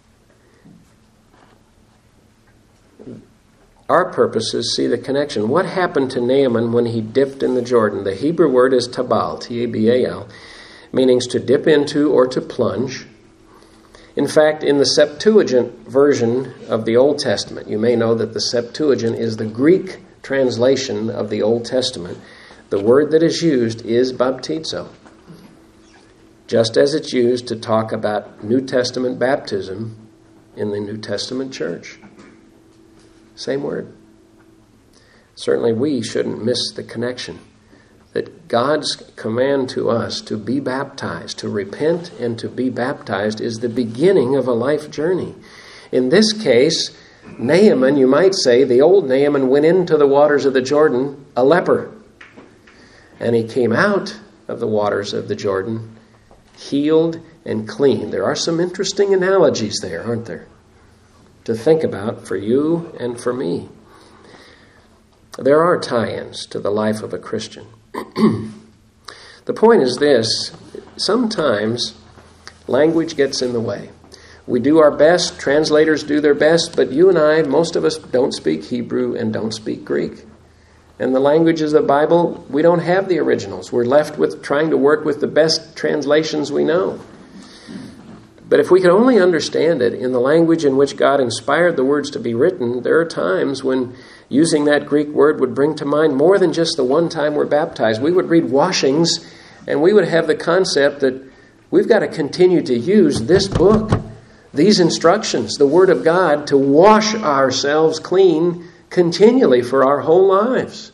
S1: Our purposes see the connection. What happened to Naaman when he dipped in the Jordan? The Hebrew word is tabal, T-A-B-A-L, meaning to dip into or to plunge. In fact, in the Septuagint version of the Old Testament, you may know that the Septuagint is the Greek translation of the Old Testament. The word that is used is baptizo, just as it's used to talk about New Testament baptism in the New Testament church. Same word. Certainly we shouldn't miss the connection that God's command to us to be baptized, to repent and to be baptized, is the beginning of a life journey. In this case, Naaman, you might say, the old Naaman went into the waters of the Jordan a leper. And he came out of the waters of the Jordan healed and clean. There are some interesting analogies there, aren't there? To think about for you and for me. There are tie-ins to the life of a Christian. The point is this: sometimes language gets in the way. We do our best, translators do their best, but you and I, most of us, don't speak Hebrew and don't speak Greek. And the languages of the Bible, we don't have the originals. We're left with trying to work with the best translations we know. But if we could only understand it in the language in which God inspired the words to be written, there are times when using that Greek word would bring to mind more than just the one time we're baptized. We would read washings, and we would have the concept that we've got to continue to use this book, these instructions, the Word of God, to wash ourselves clean continually for our whole lives.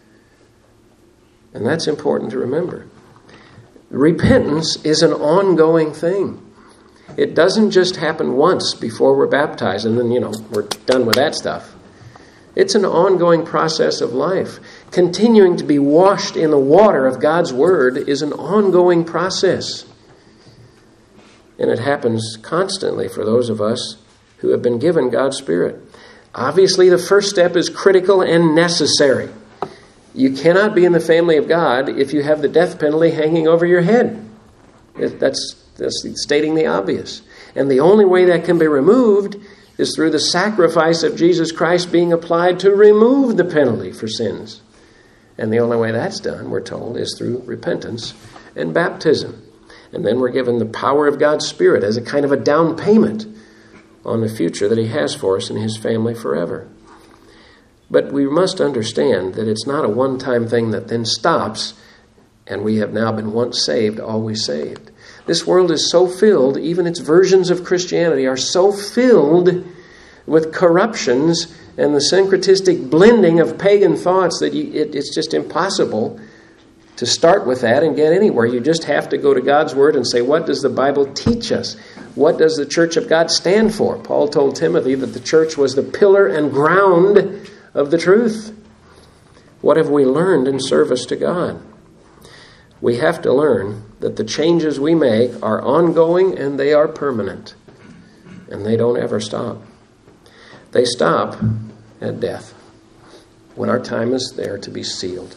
S1: And that's important to remember. Repentance is an ongoing thing. It doesn't just happen once before we're baptized and then, we're done with that stuff. It's an ongoing process of life. Continuing to be washed in the water of God's Word is an ongoing process. And it happens constantly for those of us who have been given God's Spirit. Obviously, the first step is critical and necessary. You cannot be in the family of God if you have the death penalty hanging over your head. That's stating the obvious. And the only way that can be removed is through the sacrifice of Jesus Christ being applied to remove the penalty for sins. And the only way that's done, we're told, is through repentance and baptism. And then we're given the power of God's Spirit as a kind of a down payment on the future that He has for us and His family forever. But we must understand that it's not a one-time thing that then stops and we have now been once saved, always saved. This world is so filled, even its versions of Christianity are so filled with corruptions and the syncretistic blending of pagan thoughts that it's just impossible to start with that and get anywhere. You just have to go to God's Word and say, what does the Bible teach us? What does the church of God stand for? Paul told Timothy that the church was the pillar and ground of the truth. What have we learned in service to God? We have to learn that the changes we make are ongoing and they are permanent. And they don't ever stop. They stop at death, when our time is there to be sealed.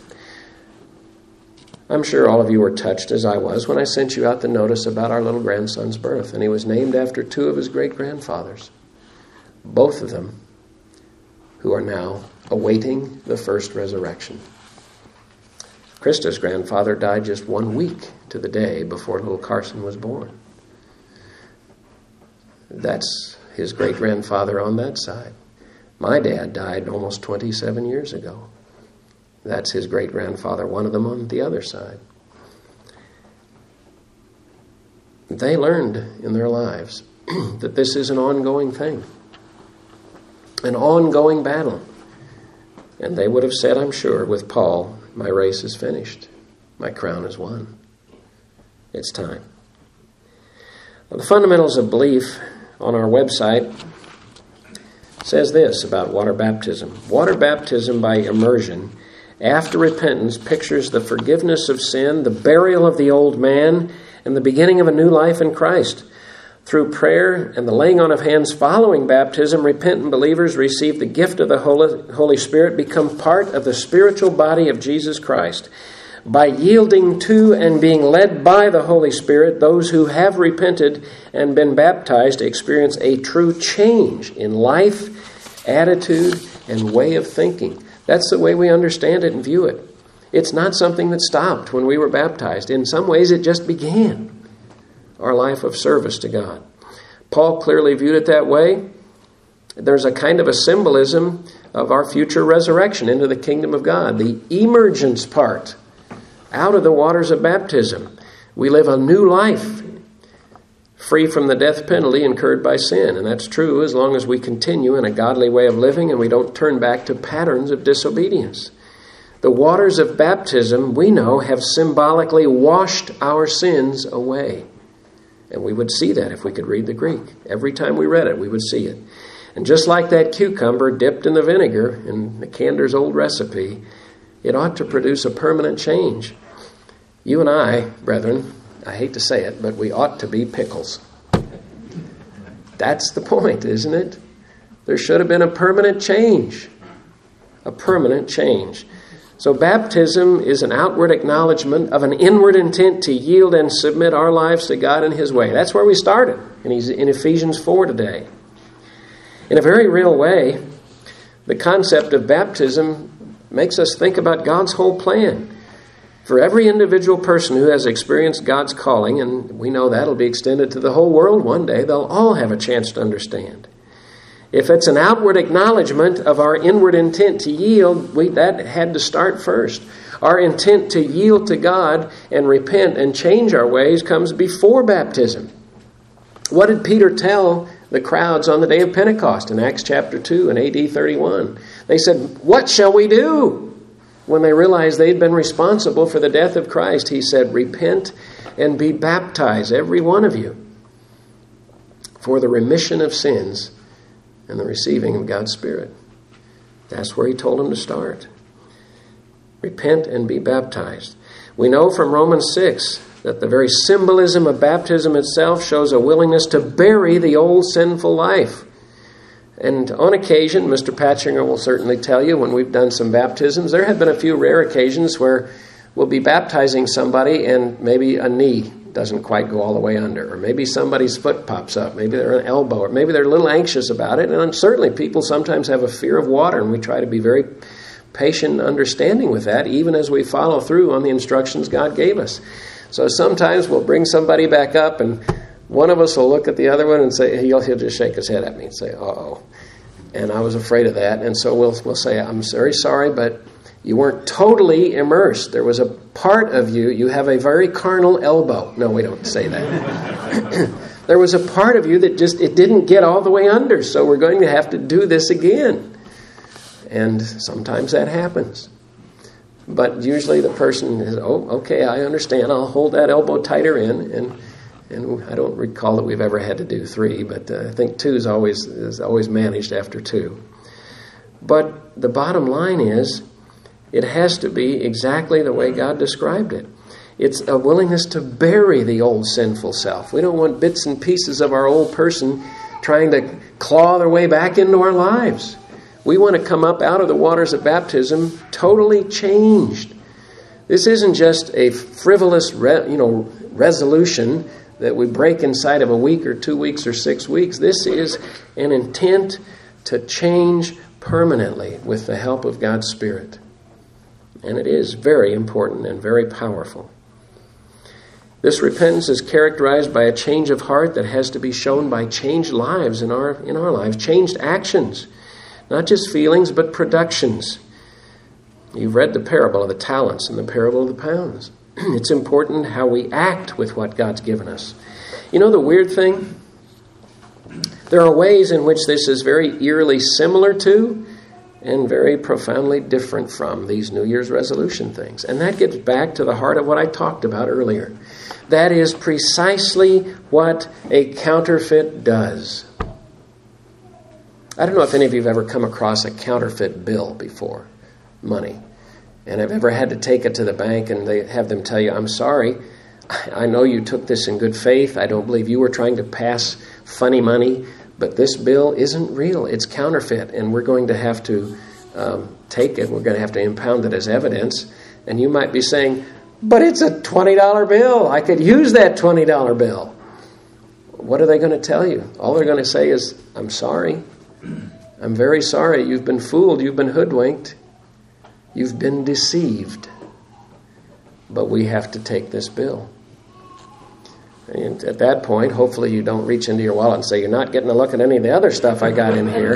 S1: I'm sure all of you were touched as I was when I sent you out the notice about our little grandson's birth. And he was named after two of his great-grandfathers, both of them who are now awaiting the first resurrection. Krista's grandfather died just 1 week to the day before little Carson was born. That's his great-grandfather on that side. My dad died almost 27 years ago. That's his great-grandfather, one of them on the other side. They learned in their lives that this is an ongoing thing, an ongoing battle. And they would have said, I'm sure, with Paul, my race is finished. My crown is won. It's time. Well, the Fundamentals of Belief on our website says this about water baptism. Water baptism by immersion after repentance pictures the forgiveness of sin, the burial of the old man, and the beginning of a new life in Christ. Through prayer and the laying on of hands following baptism, repentant believers receive the gift of the Holy Spirit, become part of the spiritual body of Jesus Christ. By yielding to and being led by the Holy Spirit, those who have repented and been baptized experience a true change in life, attitude, and way of thinking. That's the way we understand it and view it. It's not something that stopped when we were baptized. In some ways, it just began our life of service to God. Paul clearly viewed it that way. There's a kind of a symbolism of our future resurrection into the kingdom of God. The emergence part, out of the waters of baptism. We live a new life, free from the death penalty incurred by sin. And that's true as long as we continue in a godly way of living and we don't turn back to patterns of disobedience. The waters of baptism, we know, have symbolically washed our sins away. And we would see that if we could read the Greek. Every time we read it, we would see it. And just like that cucumber dipped in the vinegar in Nicander's old recipe, it ought to produce a permanent change. You and I, brethren, I hate to say it, but we ought to be pickles. That's the point, isn't it? There should have been a permanent change. A permanent change. So baptism is an outward acknowledgement of an inward intent to yield and submit our lives to God and His way. That's where we started in Ephesians 4 today. In a very real way, the concept of baptism makes us think about God's whole plan. For every individual person who has experienced God's calling, and we know that'll be extended to the whole world one day, they'll all have a chance to understand. If it's an outward acknowledgement of our inward intent to yield, that had to start first. Our intent to yield to God and repent and change our ways comes before baptism. What did Peter tell the crowds on the day of Pentecost in Acts chapter 2 and AD 31? They said, "What shall we do?" When they realized they'd been responsible for the death of Christ, he said, "Repent and be baptized, every one of you, for the remission of sins and the receiving of God's Spirit." That's where he told them to start. Repent and be baptized. We know from Romans 6 that the very symbolism of baptism itself shows a willingness to bury the old sinful life. And on occasion, Mr. Patchinger will certainly tell you, when we've done some baptisms, there have been a few rare occasions where we'll be baptizing somebody and maybe a knee doesn't quite go all the way under, or maybe somebody's foot pops up, maybe they're an elbow, or maybe they're a little anxious about it. And certainly people sometimes have a fear of water, and we try to be very patient and understanding with that, even as we follow through on the instructions God gave us. So sometimes we'll bring somebody back up, and one of us will look at the other one and say, he'll just shake his head at me and say, "Uh-oh." And I was afraid of that. And so we'll say, "I'm very sorry, but you weren't totally immersed. There was a part of you, you have a very carnal elbow." No, we don't say that. There was a part of you that it didn't get all the way under, so we're going to have to do this again. And sometimes that happens. But usually the person is, "Oh, okay, I understand. I'll hold that elbow tighter in." And I don't recall that we've ever had to do 3, but I think 2 is always managed after 2. But the bottom line is, it has to be exactly the way God described it. It's a willingness to bury the old sinful self. We don't want bits and pieces of our old person trying to claw their way back into our lives. We want to come up out of the waters of baptism totally changed. This isn't just a frivolous resolution that we break inside of a week or 2 weeks or 6 weeks. This is an intent to change permanently with the help of God's Spirit. And it is very important and very powerful. This repentance is characterized by a change of heart that has to be shown by changed lives in our lives, changed actions, not just feelings, but productions. You've read the parable of the talents and the parable of the pounds. It's important how we act with what God's given us. You know the weird thing? There are ways in which this is very eerily similar to and very profoundly different from these New Year's resolution things. And that gets back to the heart of what I talked about earlier. That is precisely what a counterfeit does. I don't know if any of you have ever come across a counterfeit bill before, money. And have ever had to take it to the bank and they have them tell you, "I'm sorry, I know you took this in good faith. I don't believe you were trying to pass funny money, but this bill isn't real. It's counterfeit, and we're going to have to take it. We're going to have to impound it as evidence." And you might be saying, "But it's a $20 bill. I could use that $20 bill." What are they going to tell you? All they're going to say is, "I'm sorry. I'm very sorry. You've been fooled. You've been hoodwinked. You've been deceived. But we have to take this bill." And at that point, hopefully you don't reach into your wallet and say, "You're not getting a look at any of the other stuff I got in here."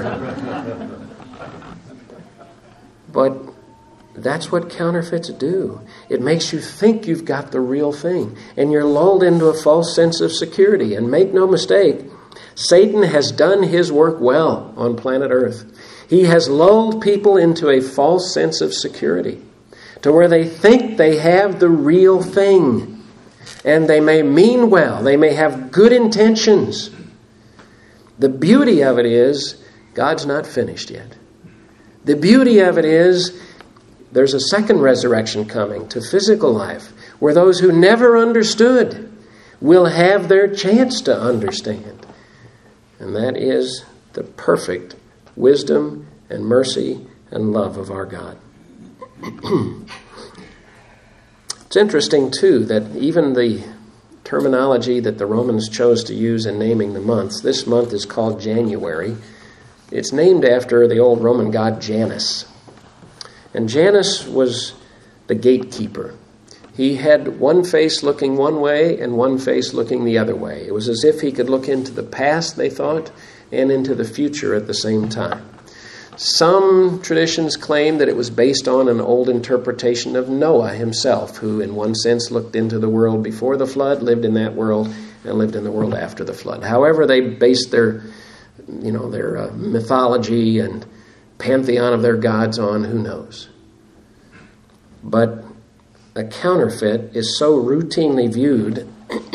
S1: But that's what counterfeits do. It makes you think you've got the real thing, and you're lulled into a false sense of security. And make no mistake, Satan has done his work well on planet Earth. He has lulled people into a false sense of security, to where they think they have the real thing. And they may mean well. They may have good intentions. The beauty of it is God's not finished yet. The beauty of it is there's a second resurrection coming to physical life, where those who never understood will have their chance to understand. And that is the perfect wisdom and mercy and love of our God. It's interesting, too, that even the terminology that the Romans chose to use in naming the months, this month is called January. It's named after the old Roman god Janus. And Janus was the gatekeeper. He had one face looking one way and one face looking the other way. It was as if he could look into the past, they thought, and into the future at the same time. Some traditions claim that it was based on an old interpretation of Noah himself, who in one sense looked into the world before the flood, lived in that world, and lived in the world after the flood. However they based their mythology and pantheon of their gods on, who knows. But a counterfeit is so routinely viewed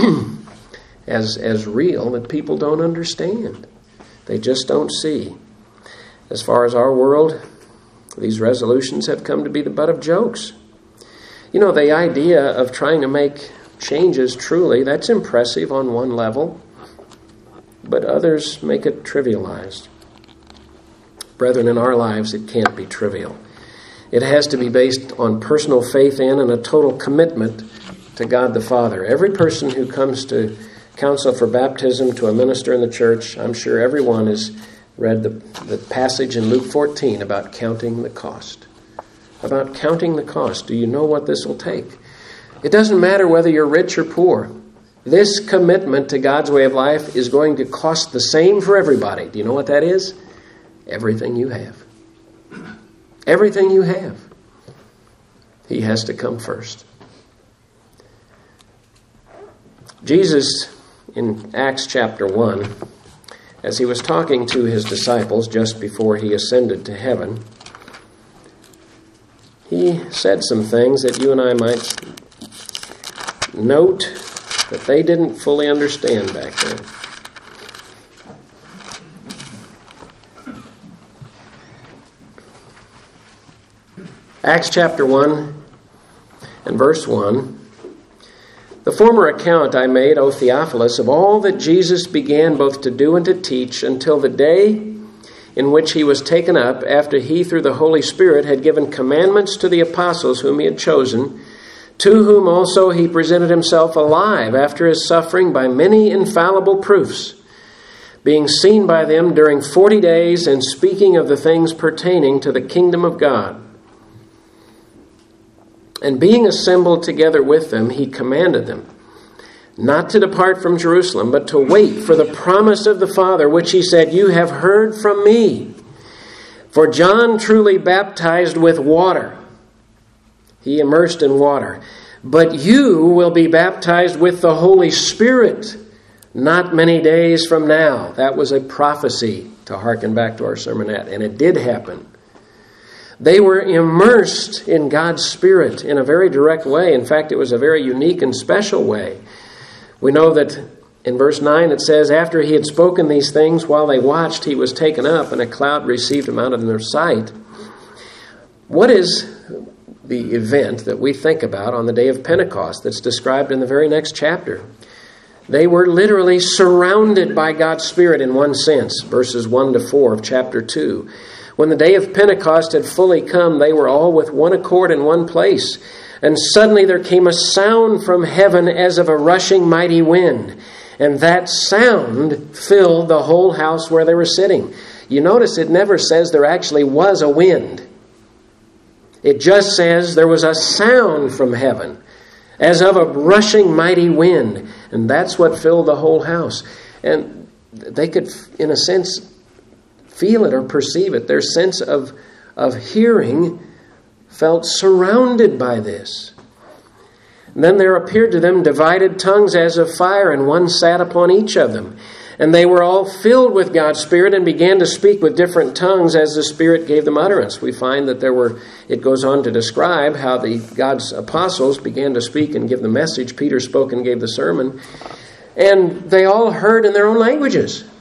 S1: as real that people don't understand. They just don't see. As far as our world, these resolutions have come to be the butt of jokes. The idea of trying to make changes truly, that's impressive on one level, but others make it trivialized. Brethren, in our lives, it can't be trivial. It has to be based on personal faith in and a total commitment to God the Father. Every person who comes to counsel for baptism to a minister in the church, I'm sure everyone has read the passage in Luke 14 about counting the cost. About counting the cost. Do you know what this will take? It doesn't matter whether you're rich or poor. This commitment to God's way of life is going to cost the same for everybody. Do you know what that is? Everything you have. Everything you have. He has to come first. Jesus, in Acts chapter 1, as he was talking to his disciples just before he ascended to heaven, he said some things that you and I might note that they didn't fully understand back then. Acts chapter 1 and verse 1. The former account I made, O Theophilus, of all that Jesus began both to do and to teach until the day in which he was taken up, after he through the Holy Spirit had given commandments to the apostles whom he had chosen, to whom also he presented himself alive after his suffering by many infallible proofs, being seen by them during 40 days and speaking of the things pertaining to the kingdom of God. And being assembled together with them, he commanded them not to depart from Jerusalem, but to wait for the promise of the Father, which he said, you have heard from me. For John truly baptized with water. He immersed in water. But you will be baptized with the Holy Spirit not many days from now. That was a prophecy, to hearken back to our sermonette, and it did happen. They were immersed in God's Spirit in a very direct way. In fact, it was a very unique and special way. We know that in verse 9 it says, after he had spoken these things, while they watched, he was taken up, and a cloud received him out of their sight. What is the event that we think about on the day of Pentecost that's described in the very next chapter? They were literally surrounded by God's Spirit in one sense, verses 1 to 4 of chapter 2. When the day of Pentecost had fully come, they were all with one accord in one place. And suddenly there came a sound from heaven as of a rushing mighty wind. And that sound filled the whole house where they were sitting. You notice it never says there actually was a wind. It just says there was a sound from heaven as of a rushing mighty wind. And that's what filled the whole house. And they could, in a sense, feel it or perceive it. Their sense of hearing felt surrounded by this. And then there appeared to them divided tongues as of fire, and one sat upon each of them. And they were all filled with God's Spirit and began to speak with different tongues as the Spirit gave them utterance. We find that it goes on to describe how God's apostles began to speak and give the message. Peter spoke and gave the sermon. And they all heard in their own languages.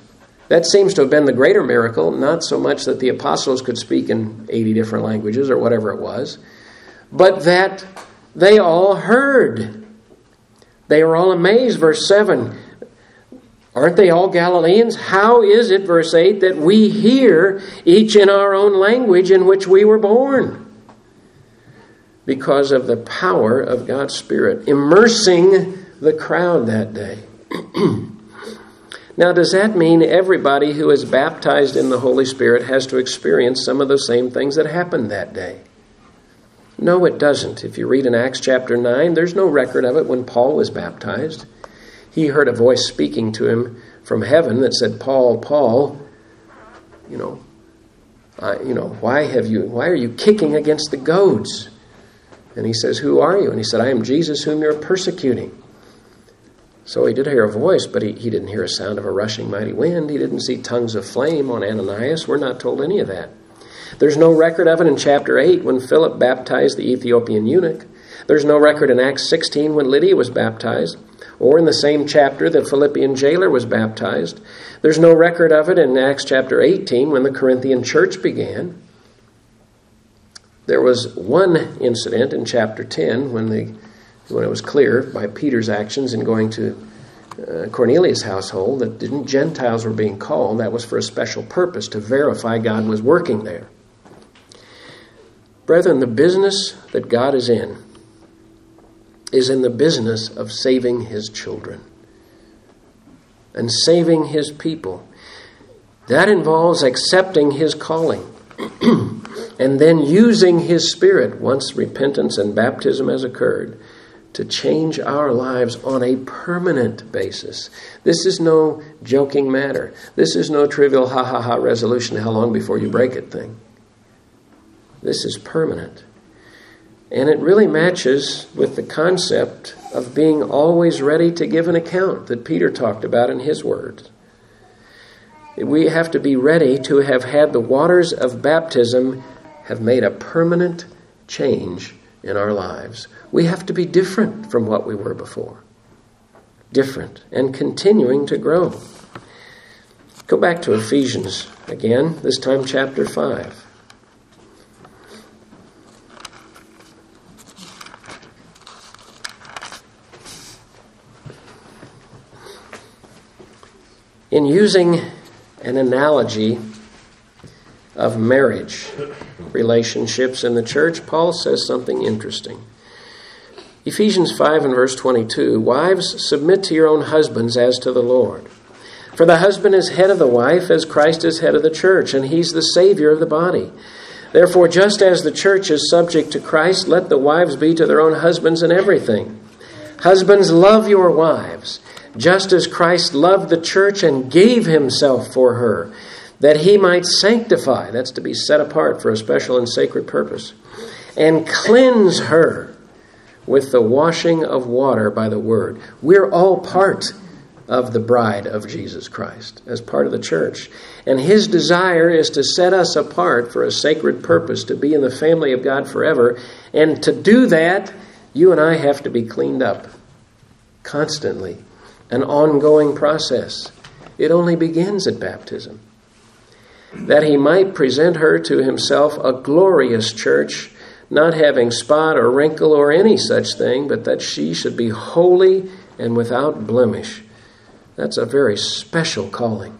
S1: That seems to have been the greater miracle, not so much that the apostles could speak in 80 different languages or whatever it was, but that they all heard. They were all amazed. Verse 7, aren't they all Galileans? How is it, verse 8, that we hear each in our own language in which we were born? Because of the power of God's Spirit immersing the crowd that day. Now, does that mean everybody who is baptized in the Holy Spirit has to experience some of the same things that happened that day? No, it doesn't. If you read in Acts chapter 9, there's no record of it when Paul was baptized. He heard a voice speaking to him from heaven that said, Paul, Paul, why are you kicking against the goads? And he says, who are you? And he said, I am Jesus whom you're persecuting. So he did hear a voice, but he didn't hear a sound of a rushing mighty wind. He didn't see tongues of flame on Ananias. We're not told any of that. There's no record of it in chapter 8 when Philip baptized the Ethiopian eunuch. There's no record in Acts 16 when Lydia was baptized, or in the same chapter the Philippian jailer was baptized. There's no record of it in Acts chapter 18 when the Corinthian church began. There was one incident in chapter 10 when it was clear by Peter's actions in going to Cornelius' household that Gentiles were being called. That was for a special purpose, to verify God was working there. Brethren, the business that God is in the business of saving His children and saving His people. That involves accepting His calling and then using His Spirit, once repentance and baptism has occurred, to change our lives on a permanent basis. This is no joking matter. This is no trivial ha-ha-ha resolution, how long before you break it thing. This is permanent. And it really matches with the concept of being always ready to give an account that Peter talked about in his words. We have to be ready to have had the waters of baptism have made a permanent change in our lives. We have to be different from what we were before. Different and continuing to grow. Go back to Ephesians again, this time chapter 5. In using an analogy of marriage relationships in the church, Paul says something interesting. Ephesians 5 and verse 22, wives, submit to your own husbands as to the Lord. For the husband is head of the wife, as Christ is head of the church, and He's the Savior of the body. Therefore, just as the church is subject to Christ, let the wives be to their own husbands in everything. Husbands, love your wives, just as Christ loved the church and gave Himself for her, that He might sanctify, that's to be set apart for a special and sacred purpose, and cleanse her with the washing of water by the word. We're all part of the bride of Jesus Christ, as part of the church. And His desire is to set us apart for a sacred purpose, to be in the family of God forever. And to do that, you and I have to be cleaned up constantly. An ongoing process. It only begins at baptism. That He might present her to Himself a glorious church, not having spot or wrinkle or any such thing, but that she should be holy and without blemish. That's a very special calling.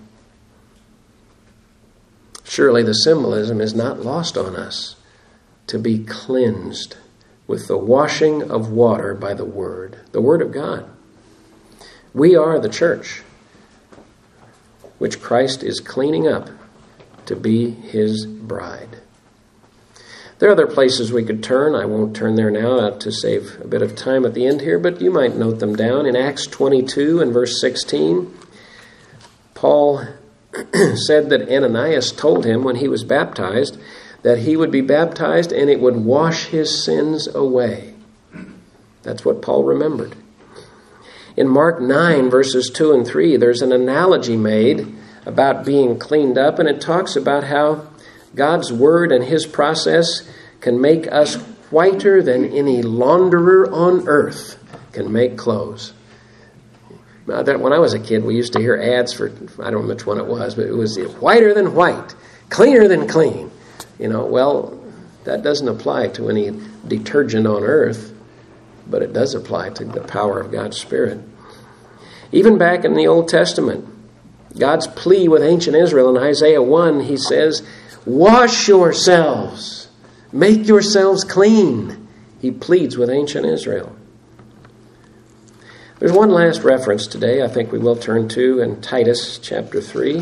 S1: Surely the symbolism is not lost on us. To be cleansed with the washing of water by the Word of God. We are the church, which Christ is cleaning up to be His bride. There are other places we could turn. I won't turn there now to save a bit of time at the end here, but you might note them down. In Acts 22 and verse 16, Paul said that Ananias told him when he was baptized that he would be baptized and it would wash his sins away. That's what Paul remembered. In Mark 9, verses 2 and 3, there's an analogy made about being cleaned up, and it talks about how God's Word and His process can make us whiter than any launderer on earth can make clothes. When I was a kid, we used to hear ads for, I don't know which one it was, but it was whiter than white, cleaner than clean. Well, that doesn't apply to any detergent on earth, but it does apply to the power of God's Spirit. Even back in the Old Testament, God's plea with ancient Israel in Isaiah 1, he says, wash yourselves, make yourselves clean. He pleads with ancient Israel. There's one last reference today I think we will turn to in Titus chapter 3.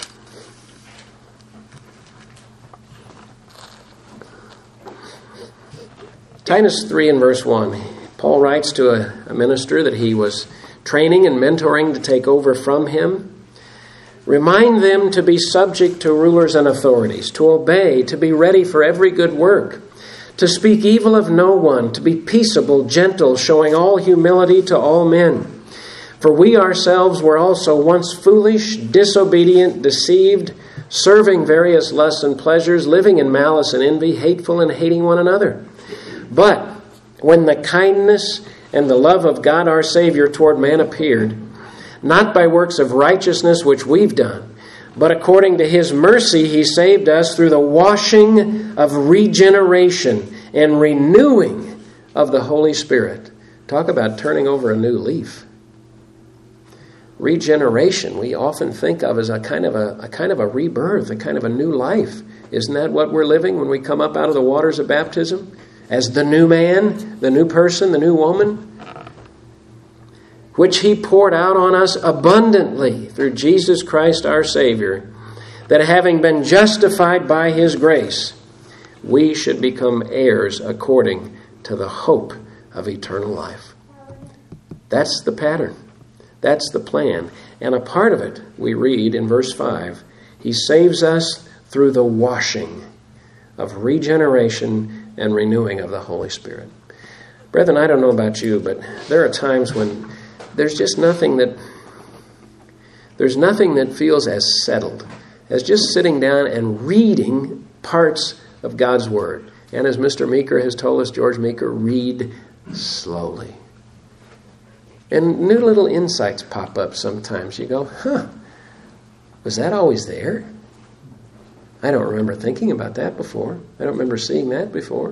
S1: Titus 3 and verse 1. Paul writes to a minister that he was training and mentoring to take over from him. Remind them to be subject to rulers and authorities, to obey, to be ready for every good work, to speak evil of no one, to be peaceable, gentle, showing all humility to all men. For we ourselves were also once foolish, disobedient, deceived, serving various lusts and pleasures, living in malice and envy, hateful and hating one another. But when the kindness and the love of God our Savior toward man appeared, not by works of righteousness which we've done, but according to His mercy He saved us through the washing of regeneration and renewing of the Holy Spirit. Talk about turning over a new leaf. Regeneration we often think of as a kind of a rebirth, a kind of a new life. Isn't that what we're living when we come up out of the waters of baptism? As the new man, the new person, the new woman, which He poured out on us abundantly through Jesus Christ our Savior, that having been justified by His grace, we should become heirs according to the hope of eternal life. That's the pattern. That's the plan. And a part of it, we read in verse 5, He saves us through the washing of regeneration and renewing of the Holy Spirit. Brethren, I don't know about you, but there are times when there's nothing that feels as settled as just sitting down and reading parts of God's Word. And as Mr. Meeker has told us, George Meeker, read slowly. And new little insights pop up sometimes. You go, was that always there? I don't remember thinking about that before. I don't remember seeing that before.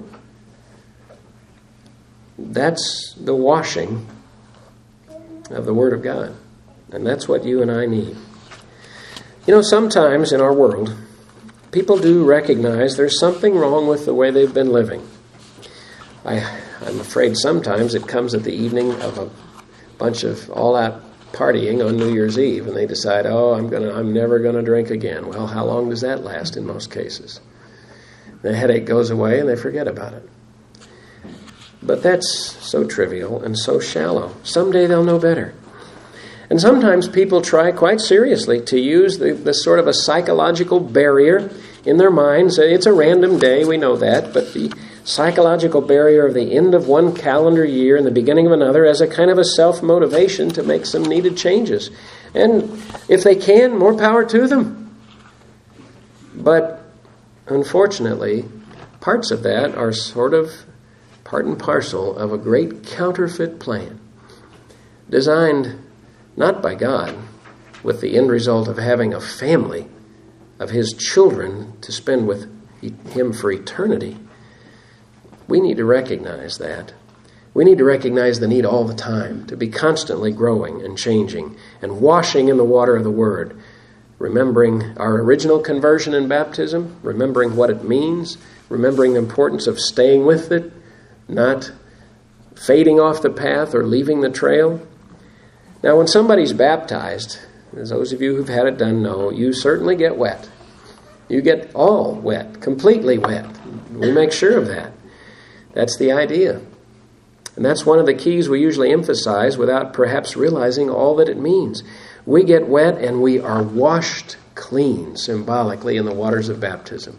S1: That's the washing of the Word of God. And that's what you and I need. Sometimes in our world, people do recognize there's something wrong with the way they've been living. I'm afraid sometimes it comes at the evening of a bunch of all-out partying on New Year's Eve, and they decide, I'm never going to drink again. Well, how long does that last in most cases? The headache goes away and they forget about it. But that's so trivial and so shallow. Someday they'll know better. And sometimes people try quite seriously to use the sort of a psychological barrier in their minds. It's a random day, we know that, but the psychological barrier of the end of one calendar year and the beginning of another as a kind of a self-motivation to make some needed changes. And if they can, more power to them. But unfortunately, parts of that are sort of part and parcel of a great counterfeit plan designed not by God, with the end result of having a family of His children to spend with Him for eternity. We need to recognize that. We need to recognize the need all the time to be constantly growing and changing and washing in the water of the Word, remembering our original conversion and baptism, remembering what it means, remembering the importance of staying with it, not fading off the path or leaving the trail. Now, when somebody's baptized, as those of you who've had it done know, you certainly get wet. You get all wet, completely wet. We make sure of that. That's the idea. And that's one of the keys we usually emphasize without perhaps realizing all that it means. We get wet and we are washed clean, symbolically, in the waters of baptism.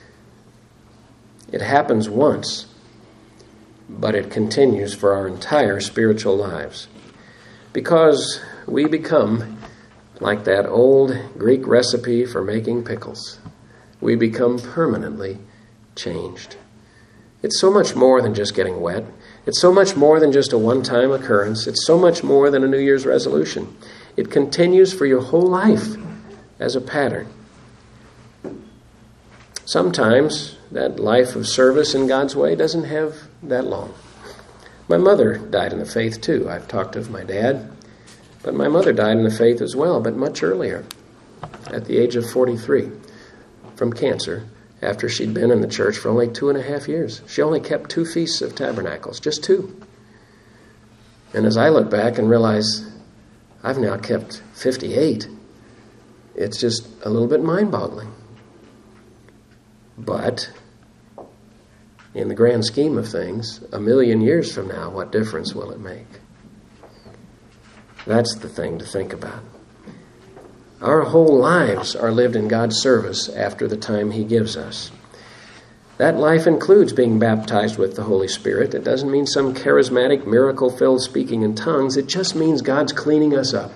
S1: It happens once, but it continues for our entire spiritual lives. Because we become like that old Greek recipe for making pickles. We become permanently changed. It's so much more than just getting wet. It's so much more than just a one-time occurrence. It's so much more than a New Year's resolution. It continues for your whole life as a pattern. Sometimes that life of service in God's way doesn't have that long. My mother died in the faith too. I've talked of my dad, but my mother died in the faith as well, but much earlier, at the age of 43, from cancer, after she'd been in the church for only 2.5 years. She only kept 2 Feasts of Tabernacles, just 2. And as I look back and realize I've now kept 58, it's just a little bit mind-boggling. But in the grand scheme of things, 1,000,000 years from now, what difference will it make? That's the thing to think about. Our whole lives are lived in God's service after the time He gives us. That life includes being baptized with the Holy Spirit. It doesn't mean some charismatic, miracle-filled speaking in tongues. It just means God's cleaning us up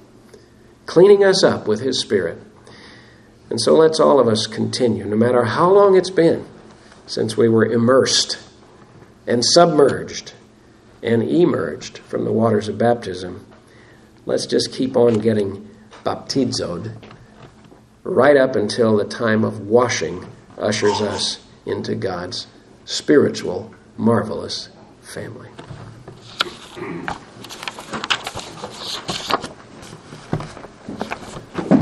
S1: with His Spirit. And so let's all of us continue, no matter how long it's been since we were immersed and submerged and emerged from the waters of baptism. Let's just keep on getting baptizoed right up until the time of washing ushers us into God's spiritual, marvelous family.